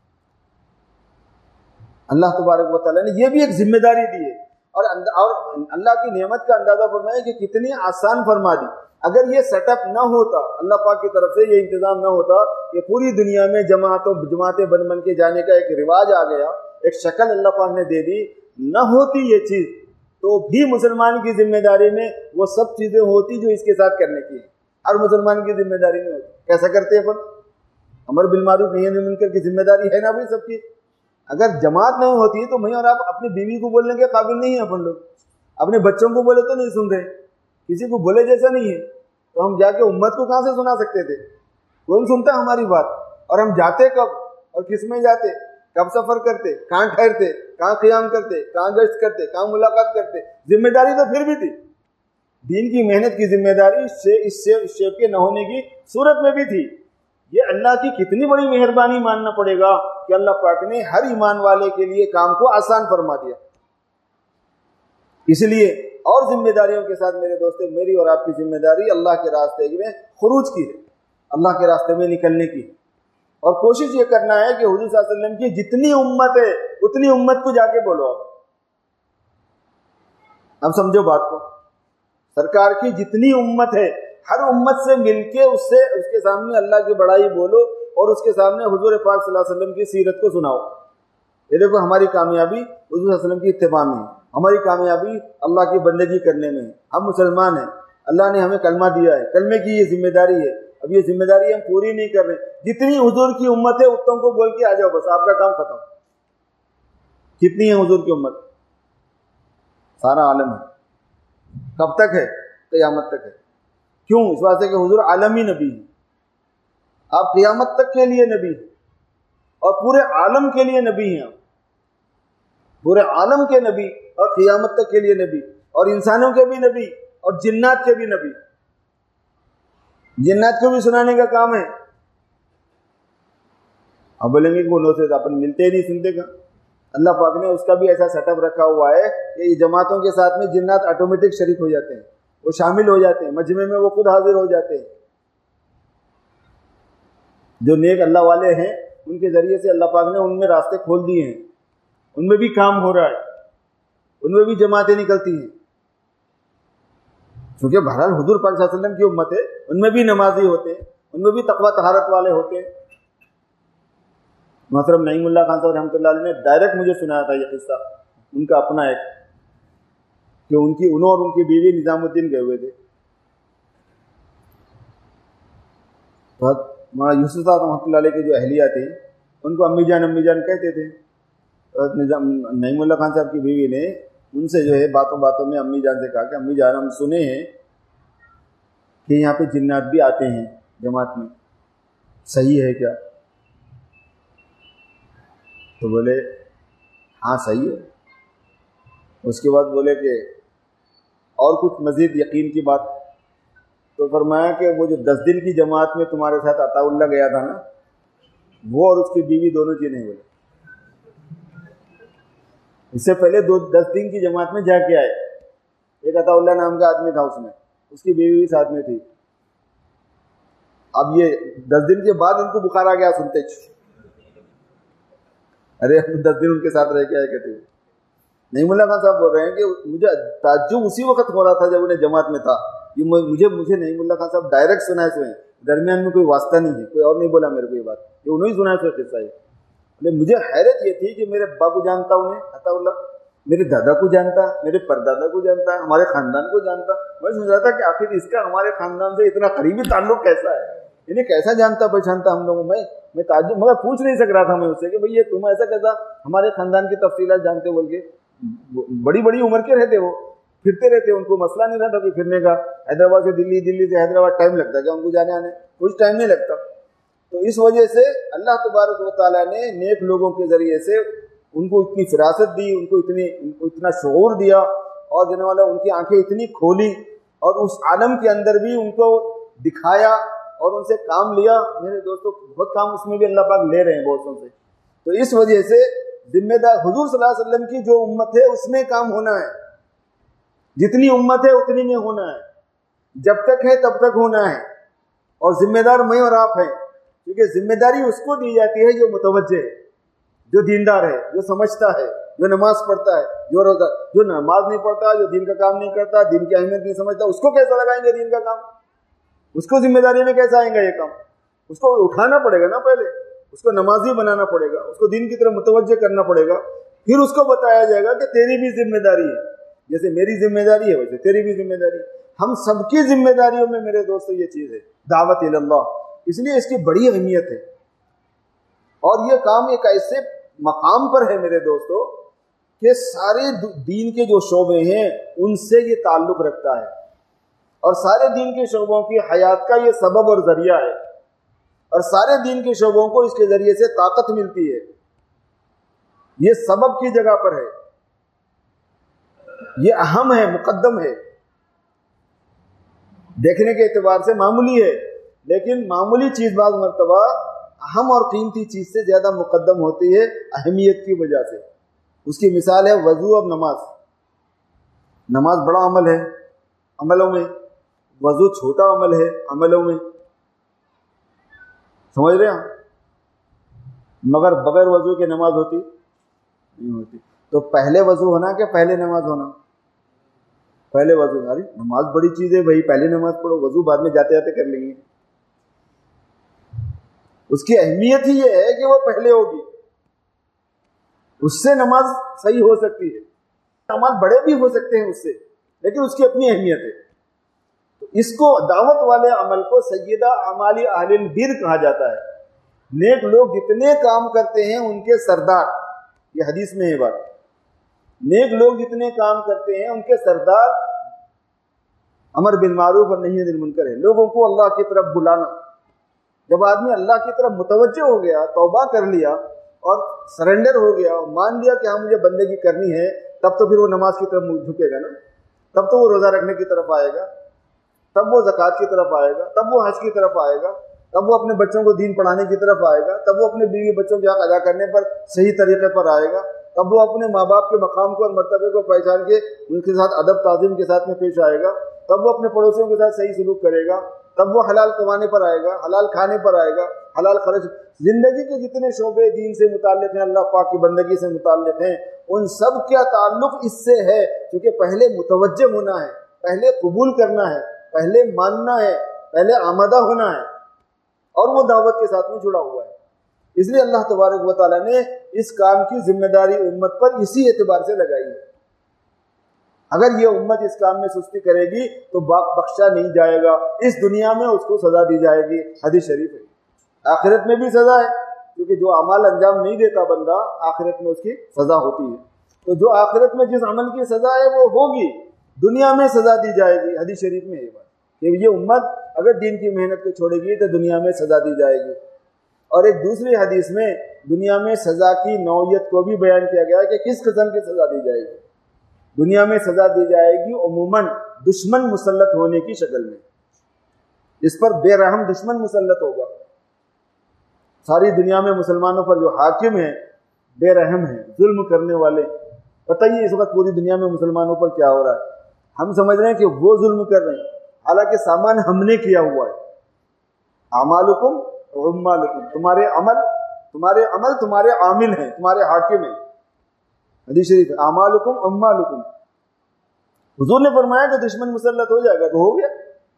اللہ تبارک و تعالیٰ نے یہ بھی ایک ذمہ داری دی ہے، اور اللہ کی نعمت کا اندازہ فرمایا کہ کتنی آسان فرما دی. اگر یہ سیٹ اپ نہ ہوتا، اللہ پاک کی طرف سے یہ انتظام نہ ہوتا کہ پوری دنیا میں جماعتیں بن کے جانے کا ایک رواج آ گیا، ایک شکل اللہ پاک نے دے دی، نہ ہوتی یہ چیز تو بھی مسلمان کی ذمہ داری میں وہ سب چیزیں ہوتی جو اس کے ساتھ کرنے کی ہیں. ہر مسلمان کی ذمہ داری میں ہوتی. کیسا کرتے ہیں اپن؟ امر بالمعروف نہی عن المنکر کی ذمہ داری ہے نا بھائی سب کی. اگر جماعت نہیں ہوتی تو میں اور آپ اپنی بیوی کو بولنے کے قابل نہیں ہیں. اپن لوگ اپنے بچوں کو بولے تو نہیں سن رہے، کسی کو بولے جیسا نہیں ہے، تو ہم جا کے امت کو کہاں سے سنا سکتے تھے؟ کون سنتا ہماری بات؟ اور ہم جاتے کب اور کس میں جاتے، کب سفر کرتے، کہاں ٹھہرتے، کہاں قیام کرتے، کہاں گشت کرتے، کہاں ملاقات کرتے. ذمہ داری تو پھر بھی تھی. دین کی محنت کی ذمہ داری اس شیپ کے نہ ہونے کی صورت میں بھی تھی. یہ اللہ کی کتنی بڑی مہربانی ماننا پڑے گا کہ اللہ پاک نے ہر ایمان والے کے لیے کام کو آسان فرما دیا. اس لیے اور ذمہ داریوں کے ساتھ میرے دوست، میری اور آپ کی ذمہ داری اللہ کے راستے میں خروج کی ہے، اللہ کے راستے میں نکلنے کی. اور کوشش یہ کرنا ہے کہ حضور صلی اللہ علیہ وسلم کی جتنی امت ہے اتنی امت کو جا کے بولو. اب سمجھو بات کو. سرکار کی جتنی امت ہے ہر امت سے مل کے اس کے سامنے اللہ کی بڑائی بولو اور اس کے سامنے حضور پاک صلی اللہ علیہ وسلم کی سیرت کو سناؤ. یہ دیکھو ہماری کامیابی حضور صلی اللہ علیہ وسلم کی اتباع میں ہے، ہماری کامیابی اللہ کی بندگی کرنے میں ہے. ہم مسلمان ہیں، اللہ نے ہمیں کلمہ دیا ہے، کلمے کی یہ ذمہ داری ہے. اب یہ ذمہ داری ہم پوری نہیں کر رہے. جتنی حضور کی امت ہے اتوں کو بول کے آ جاؤ، بس آپ کا کام ختم. کتنی ہے حضور کی امت؟ سارا عالم ہے. کب تک ہے؟ قیامت تک ہے. کیوں؟ اس واسطے کہ حضور عالمی نبی ہے. آپ قیامت تک کے لیے نبی ہیں اور پورے عالم کے لیے نبی ہیں. پورے عالم کے نبی اور قیامت تک کے لیے نبی، اور انسانوں کے بھی نبی اور جنات کے بھی نبی. جنات کو بھی سنانے کا کام ہے. اب بولیں گے کہ انہوں سے اپن ملتے ہی نہیں، سنتے کا. اللہ پاک نے اس کا بھی ایسا سیٹ اپ رکھا ہوا ہے کہ یہ جماعتوں کے ساتھ میں جنات آٹومیٹک شریک ہو جاتے ہیں، وہ شامل ہو جاتے ہیں، مجمع میں وہ خود حاضر ہو جاتے ہیں. جو نیک اللہ والے ہیں ان کے ذریعے سے اللہ پاک نے ان میں راستے کھول دیے ہیں، ان میں بھی کام ہو رہا ہے، ان میں بھی جماعتیں نکلتی ہیں. کیونکہ بہرحال حضور پاک صلی اللہ علیہ وسلم کی امت ہے، ان میں بھی نمازی ہوتے ہیں، ان میں بھی تقویٰ طہارت والے ہوتے ہیں. محترم نعیم اللہ خان صاحب رحمۃ اللہ علیہ نے ڈائریکٹ مجھے سنایا تھا یہ قصہ، ان کا اپنا ایک، کہ انہوں اور ان کی بیوی نظام الدین گئے ہوئے تھے. ہمارا یوسف صاحب رحمۃ اللہ علیہ کی جو اہلیہ تھی ان کو امی جان کہتے تھے. نعیم اللہ خان صاحب کی بیوی نے ان سے جو ہے باتوں میں امی جان سے کہا کہ امی جان ہم سنے ہیں کہ یہاں پہ جنات بھی آتے ہیں جماعت میں، صحیح ہے کیا؟ تو بولے ہاں صحیح ہے. اس کے بعد بولے کہ اور کچھ مزید یقین کی بات. تو فرمایا کہ وہ جو 10 دن کی جماعت میں تمہارے ساتھ عطا اللہ گیا تھا نا، وہ اور اس کی بیوی دونوں چیزیں بولے. اس سے پہلے 10 دن کی جماعت میں جا کے آئے، ایک عطا اللہ نام کا آدمی تھا، اس میں اس کی بیوی بھی ساتھ میں تھی. اب یہ 10 دن کے بعد ان کو بخار آ گیا سنتے، ارے 10 دن ان کے ساتھ رہ کے آئے کہتے. نعیم اللہ خان صاحب بول رہے ہیں کہ مجھے تعجب اسی وقت ہو رہا تھا جب انہیں جماعت میں تھا. مجھے نعیم اللہ خان صاحب ڈائریکٹ سنائے سوئے، درمیان میں کوئی واسطہ نہیں ہے، کوئی اور نہیں بولا میرے کو یہ بات، یہ انہوں ہی سنائے سوئے قصہ. یہ مجھے حیرت یہ تھی کہ میرے ابا کو جانتا انہیں عطا اللہ، میرے دادا کو جانتا، میرے پردادا کو جانتا، ہمارے خاندان کو جانتا. میں سوچ رہا تھا کہ آخر اس کا ہمارے خاندان سے اتنا قریبی تعلق کیسا ہے. انہیں کیسا جانتا پہچانتا ہم لوگوں میں تعجب، مگر پوچھ نہیں سک رہا تھا میں اس سے کہ بھئی یہ تم ایسا کیسا ہمارے خاندان کی تفصیلات جانتے بول کے. بڑی بڑی عمر کے رہتے، وہ پھرتے رہتے، ان کو مسئلہ نہیں رہتا کوئی پھرنے کا. حیدرآباد سے دلی، دلی سے حیدرآباد ٹائم لگتا ہے کیا ان کو جانے آنے؟ کچھ ٹائم نہیں لگتا. تو اس وجہ سے اللہ تبارک و تعالیٰ نے نیک لوگوں کے ذریعے سے ان کو اتنی فراست دی، ان کو اتنا شعور دیا، اور جناب والا ان کی آنکھیں اتنی کھولی، اور اس عالم کے اندر بھی ان کو دکھایا اور ان سے کام لیا. میرے دوستوں بہت کام اس میں بھی اللہ پاک لے رہے ہیں بہتوں سے. تو اس وجہ سے ذمہ دار حضور صلی اللہ علیہ وسلم کی جو امت ہے اس میں کام ہونا ہے. جتنی امت ہے اتنی میں ہونا ہے، جب تک ہے تب تک ہونا ہے. اور ذمہ دار میں اور آپ ہیں، کیونکہ ذمہ داری اس کو دی جاتی ہے جو متوجہ ہے، جو دیندار ہے، جو سمجھتا ہے، جو نماز پڑھتا ہے، جو روزہ. جو نماز نہیں پڑھتا، جو دین کا کام نہیں کرتا، دین کی اہمیت نہیں سمجھتا، اس کو کیسا لگائیں گے دین کا کام؟ اس کو ذمہ داری میں کیسا آئیں گا یہ کام؟ اس کو اٹھانا پڑے گا نا، پہلے اس کو نمازی بنانا پڑے گا، اس کو دین کی طرف متوجہ کرنا پڑے گا، پھر اس کو بتایا جائے گا کہ تیری بھی ذمہ داری ہے، جیسے میری ذمہ داری ہے ویسے تیری بھی ذمہ داری ہے. ہم سب کی ذمہ داریوں میں میرے دوستو یہ چیز ہے، دعوت اللہ. اس لیے اس کی بڑی اہمیت ہے. اور یہ کام ایک ایسے مقام پر ہے میرے دوستو کہ سارے دین کے جو شعبے ہیں ان سے یہ تعلق رکھتا ہے، اور سارے دین کے شعبوں کی حیات کا یہ سبب اور ذریعہ ہے، اور سارے دین کے شعبوں کو اس کے ذریعے سے طاقت ملتی ہے. یہ سبب کی جگہ پر ہے، یہ اہم ہے، مقدم ہے. دیکھنے کے اعتبار سے معمولی ہے، لیکن معمولی چیز بعض مرتبہ اہم اور قیمتی چیز سے زیادہ مقدم ہوتی ہے اہمیت کی وجہ سے. اس کی مثال ہے وضو اور نماز. نماز بڑا عمل ہے عملوں میں، وضو چھوٹا عمل ہے عملوں میں، سمجھ رہے ہیں؟ مگر بغیر وضو کے نماز ہوتی نہیں ہوتی. تو پہلے وضو ہونا کہ پہلے نماز ہونا؟ پہلے وضو. ارے نماز بڑی چیز ہے بھائی، پہلے نماز پڑھو، وضو بعد میں جاتے جاتے کر لیں گے. اس کی اہمیت ہی یہ ہے کہ وہ پہلے ہوگی، اس سے نماز صحیح ہو سکتی ہے. نماز بڑے بھی ہو سکتے ہیں اس سے، لیکن اس کی اپنی اہمیت ہے. تو اس کو دعوت والے عمل کو سیدہ اعمال اہل البر کہا جاتا ہے. نیک لوگ جتنے کام کرتے ہیں ان کے سردار، یہ حدیث میں ہے بات. نیک لوگ جتنے کام کرتے ہیں ان کے سردار امر بالمعروف اور نہی عن المنکر ہے. لوگوں کو اللہ کی طرف بلانا. جب آدمی اللہ کی طرف متوجہ ہو گیا، توبہ کر لیا اور سرنڈر ہو گیا اور مان لیا کہ ہاں مجھے بندگی کرنی ہے، تب تو پھر وہ نماز کی طرف جھکے گا نا، تب تو وہ روزہ رکھنے کی طرف آئے گا، تب وہ زکوٰۃ کی طرف آئے گا، تب وہ حج کی طرف آئے گا، تب وہ اپنے بچوں کو دین پڑھانے کی طرف آئے گا، تب وہ اپنے بیوی بچوں کے حق ادا کرنے پر صحیح طریقے پر آئے گا، تب وہ اپنے ماں باپ کے مقام کو اور مرتبے کو پہچان کے ان کے ساتھ ادب تعظیم کے ساتھ میں پیش آئے گا، تب وہ اپنے پڑوسیوں کے ساتھ صحیح سلوک کرے گا، تب وہ حلال کمانے پر آئے گا، حلال کھانے پر آئے گا، حلال خرچ. زندگی کے جتنے شعبے دین سے متعلق ہیں، اللہ پاک کی بندگی سے متعلق ہیں، ان سب کا تعلق اس سے ہے، کیونکہ پہلے متوجہ ہونا ہے، پہلے قبول کرنا ہے، پہلے ماننا ہے، پہلے آمادہ ہونا ہے، اور وہ دعوت کے ساتھ میں جڑا ہوا ہے. اس لیے اللہ تبارک و تعالیٰ نے اس کام کی ذمہ داری امت پر اسی اعتبار سے لگائی ہے. اگر یہ امت اس کام میں سستی کرے گی تو بخشا نہیں جائے گا، اس دنیا میں اس کو سزا دی جائے گی. حدیث شریف ہے. آخرت میں بھی سزا ہے، کیونکہ جو عمل انجام نہیں دیتا بندہ، آخرت میں اس کی سزا ہوتی ہے. تو جو آخرت میں جس عمل کی سزا ہے وہ ہوگی، دنیا میں سزا دی جائے گی. حدیث شریف میں یہ بات کہ یہ امت اگر دین کی محنت کو چھوڑے گی تو دنیا میں سزا دی جائے گی. اور ایک دوسری حدیث میں دنیا میں سزا کی نوعیت کو بھی بیان کیا گیا ہے کہ کس قسم کی سزا دی جائے گی. دنیا میں سزا دی جائے گی عموماً دشمن مسلط ہونے کی شکل میں. اس پر بے رحم دشمن مسلط ہوگا. ساری دنیا میں مسلمانوں پر جو حاکم ہیں بے رحم ہیں، ظلم کرنے والے. پتہ ہی اس وقت پوری دنیا میں مسلمانوں پر کیا ہو رہا ہے. ہم سمجھ رہے ہیں کہ وہ ظلم کر رہے ہیں، حالانکہ سامان ہم نے کیا ہوا ہے. اعمالکم وعمالکم، تمہارے عمل تمہارے عامل ہیں، تمہارے حاکم ہیں. حدیث شریف ہے اعمالکم اموالکم. حضور نے فرمایا کہ دشمن مسلط ہو جائے گا تو ہو گیا.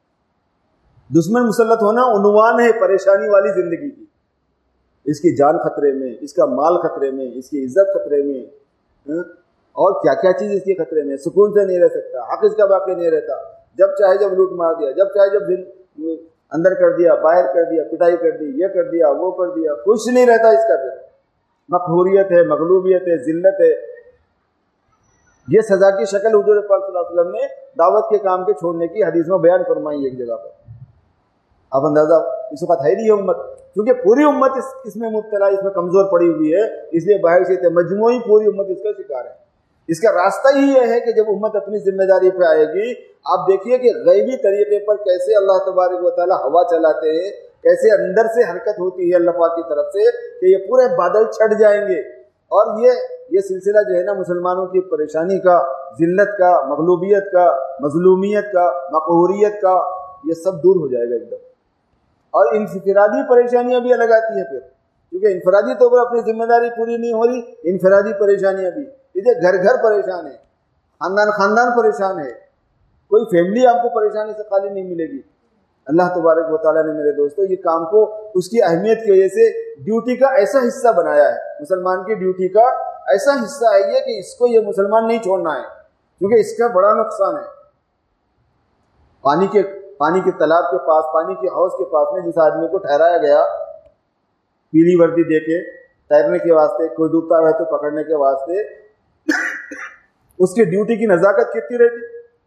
دشمن مسلط ہونا عنوان ہے پریشانی والی زندگی کی. اس کی جان خطرے میں، اس کا مال خطرے میں، اس کی عزت خطرے میں، اور کیا کیا چیز اس کے خطرے میں. سکون سے نہیں رہ سکتا، حق اس کا باقی نہیں رہتا. جب چاہے جب لوٹ مار دیا، جب چاہے جب اندر کر دیا، باہر کر دیا، پٹائی کر دی، یہ کر دیا، وہ کر دیا، کچھ نہیں رہتا اس کا پھر۔ مقہوریت ہے، مغلوبیت ہے، ذلت ہے۔ یہ سزا کی شکل حضور پاک صلی اللہ علیہ وسلم نے دعوت کے کام کے چھوڑنے کی حدیث میں بیان فرمائی ایک جگہ پر۔ اب اندازہ اس وقت ہے نہیں امت، کیونکہ پوری امت اس میں مبتلا، اس میں کمزور پڑی ہوئی ہے، اس لیے باہر سے مجموعی پوری امت اس کا شکار ہے۔ اس کا راستہ ہی یہ ہے کہ جب امت اپنی ذمہ داری پہ آئے گی، آپ دیکھیے کہ غیبی طریقے پر کیسے اللہ تبارک و تعالی ہوا چلاتے ہیں، کیسے اندر سے حرکت ہوتی ہے اللہ پاک کی طرف سے کہ یہ پورے بادل چھٹ جائیں گے، اور یہ سلسلہ جو ہے نا مسلمانوں کی پریشانی کا، ذلت کا، مغلوبیت کا، مظلومیت کا، مقہوریت کا، یہ سب دور ہو جائے گا ایک دم۔ اور انفرادی پریشانیاں بھی الگ آتی ہیں پھر، کیونکہ انفرادی طور پر اپنی ذمہ داری پوری نہیں ہو رہی، انفرادی پریشانیاں بھی، گھر گھر پریشان ہے، خاندان خاندان پریشان ہے، کوئی فیملی آپ کو پریشانی سے خالی نہیں ملے گی۔ اللہ تبارک و تعالیٰ نے میرے دوستو یہ کام کو اس کی اہمیت کی وجہ سے ڈیوٹی کا ایسا حصہ بنایا ہے، مسلمان کی ڈیوٹی کا ایسا حصہ ہے یہ کہ اس کو یہ مسلمان نہیں چھوڑنا ہے، کیونکہ اس کا بڑا نقصان ہے۔ پانی کے تالاب کے پاس، پانی کے حوض کے پاس میں جس آدمی کو ٹھہرایا گیا پیلی وردی دے کے تیرنے کے واسطے، کوئی ڈوبتا رہے تو پکڑنے کے واسطے، اس کی ڈیوٹی کی نزاکت کتنی رہتی؟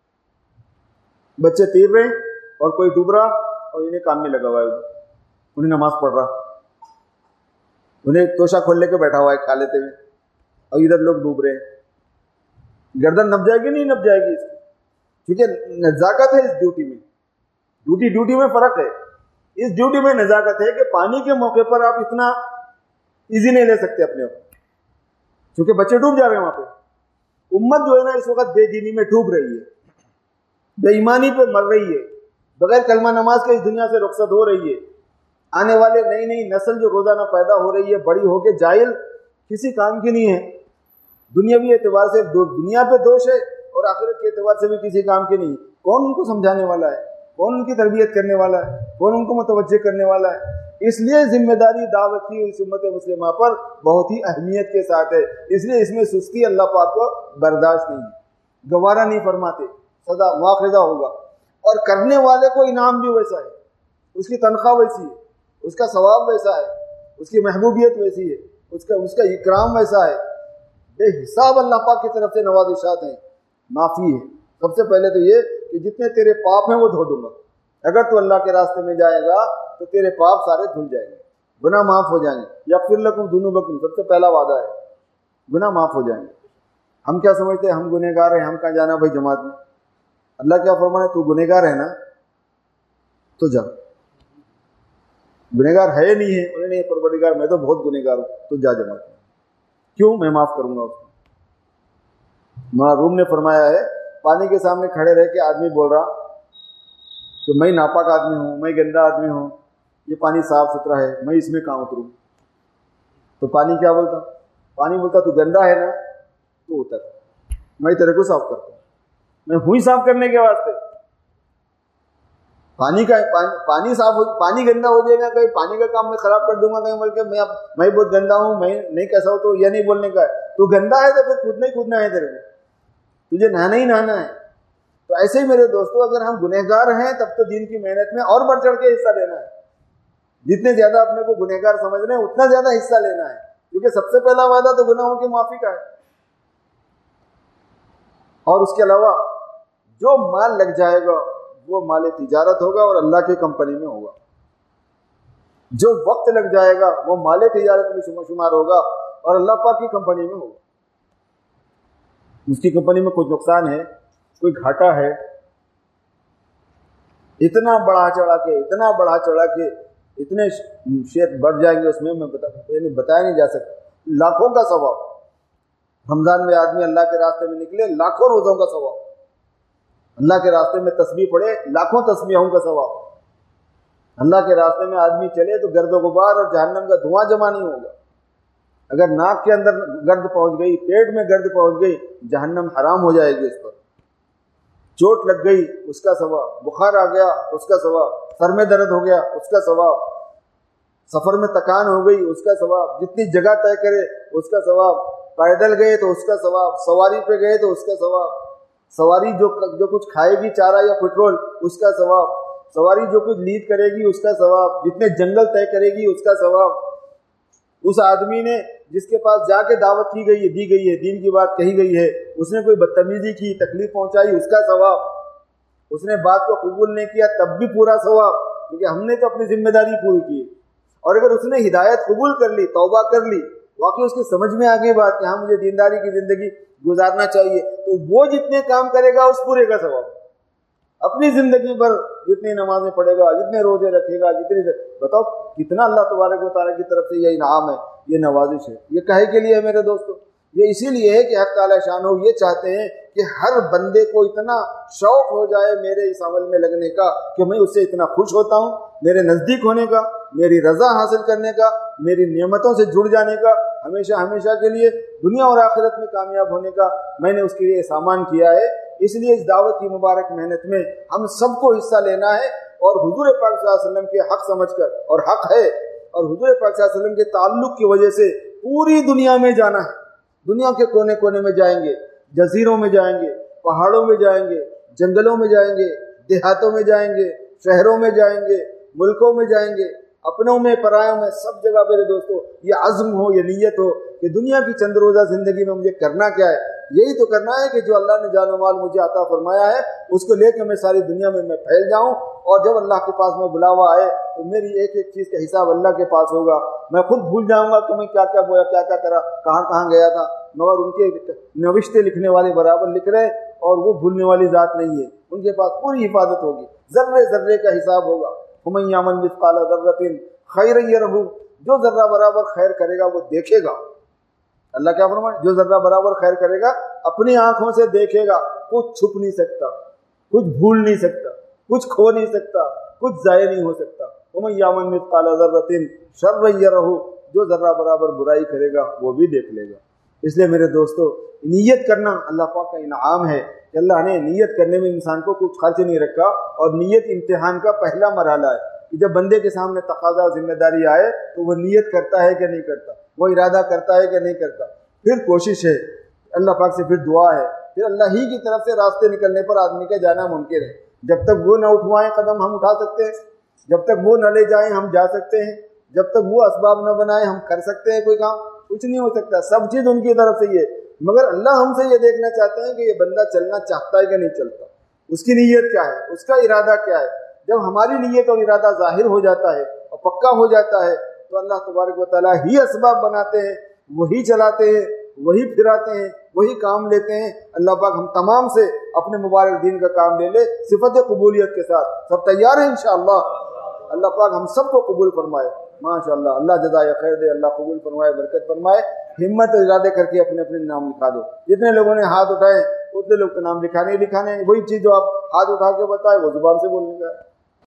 بچے تیر رہے اور کوئی ڈوب رہا اور انہیں کام میں لگا ہوا ہے، انہیں نماز پڑھ رہا، انہیں توشہ کھول لے کے بیٹھا ہوا ہے کھا لیتے ہوئے، اور ادھر لوگ ڈوب رہے ہیں۔ گردن نپ جائے گی نہیں نپ جائے گی اس کی، کیونکہ نزاکت ہے اس ڈیوٹی میں۔ ڈیوٹی میں فرق ہے۔ اس ڈیوٹی میں نزاکت ہے کہ پانی کے موقع پر آپ اتنا ایزی نہیں لے سکتے اپنے آپ، کیونکہ بچے ڈوب جا رہے ہیں وہاں پہ۔ امت جو ہے نا اس وقت بے دینی میں ڈوب رہی ہے، بے ایمانی پہ مر رہی ہے، بغیر کلمہ نماز کے اس دنیا سے رخصت ہو رہی ہے۔ آنے والے نئی نسل جو روزانہ پیدا ہو رہی ہے، بڑی ہو کے جاہل کسی کام کی نہیں ہے، دنیاوی اعتبار سے دنیا پہ دوش ہے اور آخرت کے اعتبار سے بھی کسی کام کی نہیں۔ کون ان کو سمجھانے والا ہے؟ کون ان کی تربیت کرنے والا ہے؟ کون ان کو متوجہ کرنے والا ہے؟ اس لیے ذمہ داری دعوت کی اس امت مسلمہ پر بہت ہی اہمیت کے ساتھ ہے۔ اس لیے اس میں سستی اللہ پاک کو برداشت نہیں، گوارا نہیں فرماتے، سزا مواخذہ ہوگا، اور کرنے والے کو انعام بھی ویسا ہے، اس کی تنخواہ ویسی ہے، اس کا ثواب ویسا ہے، اس کی محبوبیت ویسی ہے، اس کا اکرام ویسا ہے، بے حساب اللہ پاک کی طرف سے نوازشات ہیں، معافی ہے۔ سب سے پہلے تو یہ کہ جتنے تیرے پاپ ہیں وہ دھو دوں گا، اگر تو اللہ کے راستے میں جائے گا تو تیرے پاپ سارے دھل جائیں گے، گناہ معاف ہو جائیں گے۔ یغفر لکم ذنوبکم، سب سے پہلا وعدہ ہے، گناہ معاف ہو جائیں گے۔ ہم کیا سمجھتے ہیں؟ ہم گنہگار ہیں، ہم کہاں جانا بھائی جماعت میں؟ اللہ کیا فرمانا ہے؟ تو گنہگار ہے نا تو جا۔ گنہگار ہے نہیں ہے، انہیں نہیں، پروردگار میں تو بہت گنہگار ہوں، تو جا جماعت میں، کیوں؟ میں معاف کروں گا اس کو۔ مولانا روم نے فرمایا ہے، پانی کے سامنے کھڑے رہ کے آدمی بول رہا کہ میں ناپاک آدمی ہوں، میں گندا آدمی ہوں، یہ پانی صاف ستھرا ہے، میں اس میں کہاں اتروں؟ تو پانی کیا بولتا؟ پانی بولتا تو گندا ہے نا تو اتر، میں تیرے کو صاف کرتا ہوں، میں ہوں ہی صاف کرنے کے واسطے۔ پانی صاف ہو، پانی گندا ہو جائے گا، کہیں پانی کا کام میں خراب کر دوں گا، کہیں بول کے میں بہت گندا ہوں، میں نہیں کیسا ہوں، تو یہ نہیں بولنے کا ہے۔ تو گندا ہے تو پھر کودنا ہی کودنا ہے تیرے کو، تجھے نہانا ہی نہانا ہے۔ تو ایسے ہی میرے دوستو، اگر ہم گنہگار ہیں تب تو دین کی محنت میں اور بڑھ چڑھ کے حصہ لینا ہے۔ جتنے زیادہ اپنے کو گنہگار سمجھ رہے ہیں اتنا زیادہ حصہ لینا ہے، کیونکہ سب سے پہلا وعدہ تو گناہوں کی معافی کا ہے۔ اور اس کے علاوہ جو مال لگ جائے گا وہ مال تجارت ہوگا اور اللہ کی کمپنی میں ہوگا، جو وقت لگ جائے گا وہ مال تجارت میں شمار ہوگا اور اللہ پاک کی کمپنی میں ہوگا۔ اس کی کمپنی میں کچھ نقصان ہے، کوئی گھاٹا ہے، اتنا بڑھا چڑھا کے اتنے شیئر بڑھ جائیں گے اس میں بتایا نہیں جا سکتا۔ لاکھوں کا ثواب، رمضان میں آدمی اللہ کے راستے میں نکلے، لاکھوں روزوں کا ثواب، اللہ کے راستے میں تسبیح پڑھے، لاکھوں تسبیحوں کا ثواب۔ اللہ کے راستے میں آدمی چلے تو گرد و غبار اور جہنم کا دھواں جمع نہیں ہوگا۔ اگر ناک کے اندر گرد پہنچ گئی، پیٹ میں گرد پہنچ گئی، جہنم حرام ہو جائے گی اس پر۔ چوٹ لگ گئی اس کا ثواب، بخار آ گیا اس کا ثواب، سر میں درد ہو گیا اس کا ثواب، سفر میں تکان ہو گئی اس کا ثواب، جتنی جگہ طے کرے اس کا ثواب، پیدل گئے تو اس کا ثواب، سواری پہ گئے تو اس کا ثواب، سواری جو کچھ کھائے گی چارہ یا پٹرول اس کا ثواب، سواری جو کچھ لیڈ کرے گی اس کا ثواب، جتنے جنگل طے کرے گی اس کا ثواب، اس آدمی نے جس کے پاس جا کے دعوت کی گئی ہے، دی گئی ہے، دین کی بات کہی گئی ہے، اس نے کوئی بدتمیزی کی، تکلیف پہنچائی، اس کا ثواب، اس نے بات کو قبول نہیں کیا تب بھی پورا ثواب، کیونکہ ہم نے تو اپنی ذمہ داری پوری کی۔ اور اگر اس نے ہدایت قبول کر لی، توبہ کر لی، واقعی اس کی سمجھ میں آ گئی بات کہ ہاں مجھے دینداری کی زندگی گزارنا چاہیے، تو وہ جتنے کام کرے گا اس پورے کا ثواب، اپنی زندگی پر جتنی نمازیں پڑھے گا، جتنے روزے رکھے گا، بتاؤ کتنا اللہ تبارک و تعالیٰ کی طرف سے یہ انعام ہے، یہ نوازش ہے۔ یہ کہے کے لیے ہے میرے دوستو، یہ اسی لیے ہے کہ حق تعالیٰ شانہ یہ چاہتے ہیں کہ ہر بندے کو اتنا شوق ہو جائے میرے اس عمل میں لگنے کا کہ میں اس سے اتنا خوش ہوتا ہوں، میرے نزدیک ہونے کا، میری رضا حاصل کرنے کا، میری نعمتوں سے جڑ جانے کا، ہمیشہ ہمیشہ کے لیے دنیا اور آخرت میں کامیاب ہونے کا میں نے اس کے لیے سامان کیا ہے۔ اس لیے اس دعوت کی مبارک محنت میں ہم سب کو حصہ لینا ہے، اور حضور پاک صلی اللہ علیہ وسلم کے حق سمجھ کر، اور حق ہے، اور حضور پاک صلی اللہ علیہ وسلم کے تعلق کی وجہ سے پوری دنیا میں جانا ہے، دنیا کے کونے کونے میں جائیں گے، جزیروں میں جائیں گے، پہاڑوں میں جائیں گے، جنگلوں میں جائیں گے، دیہاتوں میں جائیں گے، شہروں میں جائیں گے، ملکوں میں جائیں گے، اپنوں میں پرایوں میں، سب جگہ میرے دوستو یہ عزم ہو، یہ نیت ہو کہ دنیا کی چند روزہ زندگی میں مجھے کرنا کیا ہے، یہی تو کرنا ہے کہ جو اللہ نے جان و مال مجھے عطا فرمایا ہے اس کو لے کے میں ساری دنیا میں پھیل جاؤں، اور جب اللہ کے پاس میں بلاوا آئے تو میری ایک ایک چیز کا حساب اللہ کے پاس ہوگا، میں خود بھول جاؤں گا کہ میں کیا کیا بویا، کیا کیا کرا، کہاں کہاں گیا تھا، مگر ان کے نوشتے لکھنے والے برابر لکھ رہے، اور وہ بھولنے والی ذات نہیں ہے، ان کے پاس پوری حفاظت ہوگی، ذرے ذرے کا حساب ہوگا۔ وَمَن يَعْمَلْ مِثْقَالَ ذَرَّةٍ خَيْرًا يَرَهُ، جو ذرہ برابر خیر کرے گا وہ دیکھے گا۔ اللہ کیا فرمائے؟ جو ذرہ برابر خیر کرے گا اپنی آنکھوں سے دیکھے گا، کچھ چھپ نہیں سکتا، کچھ بھول نہیں سکتا، کچھ کھو نہیں سکتا، کچھ ضائع نہیں ہو سکتا۔ وَمَن يَعْمَلْ مِثْقَالَ ذَرَّةٍ شَرًّا يَرَهُ، جو ذرہ برابر برائی کرے گا وہ بھی دیکھ لے گا۔ اس لیے میرے دوستو نیت کرنا اللہ پاک کا انعام ہے کہ اللہ نے نیت کرنے میں انسان کو کچھ خرچ نہیں رکھا، اور نیت امتحان کا پہلا مرحلہ ہے کہ جب بندے کے سامنے تقاضا ذمہ داری آئے تو وہ نیت کرتا ہے کہ نہیں کرتا، وہ ارادہ کرتا ہے کہ نہیں کرتا، پھر کوشش ہے اللہ پاک سے، پھر دعا ہے، پھر اللہ ہی کی طرف سے راستے نکلنے پر آدمی کا جانا ممکن ہے۔ جب تک وہ نہ اٹھوائیں قدم ہم اٹھا سکتے ہیں، جب تک وہ نہ لے جائیں ہم جا سکتے ہیں، جب تک وہ اسباب نہ بنائیں ہم کر سکتے ہیں کوئی کام، کچھ نہیں ہو سکتا، سب چیز ان کی طرف سے یہ، مگر اللہ ہم سے یہ دیکھنا چاہتے ہیں کہ یہ بندہ چلنا چاہتا ہے کہ نہیں چلتا، اس کی نیت کیا ہے، اس کا ارادہ کیا ہے۔ جب ہماری نیت اور ارادہ ظاہر ہو جاتا ہے اور پکا ہو جاتا ہے تو اللہ تبارک و تعالیٰ ہی اسباب بناتے ہیں، وہی چلاتے ہیں، وہی پھراتے ہیں، وہی کام لیتے ہیں۔ اللہ پاک ہم تمام سے اپنے مبارک دین کا کام لے لے صفت قبولیت کے ساتھ، سب تیار ہیں انشاءاللہ؟ اللہ پاک ہم سب کو قبول فرمائے، ماشاءاللہ، اللہ جزائے خیر دے، اللہ قبول فرمائے، برکت فرمائے۔ ہمت اور ارادے کر کے اپنے اپنے نام لکھا دو، جتنے لوگوں نے ہاتھ اٹھائے اتنے لوگ کا نام لکھانے وہی چیز جو آپ ہاتھ اٹھا کے بتائے وہ زبان سے بولنے کا ہے۔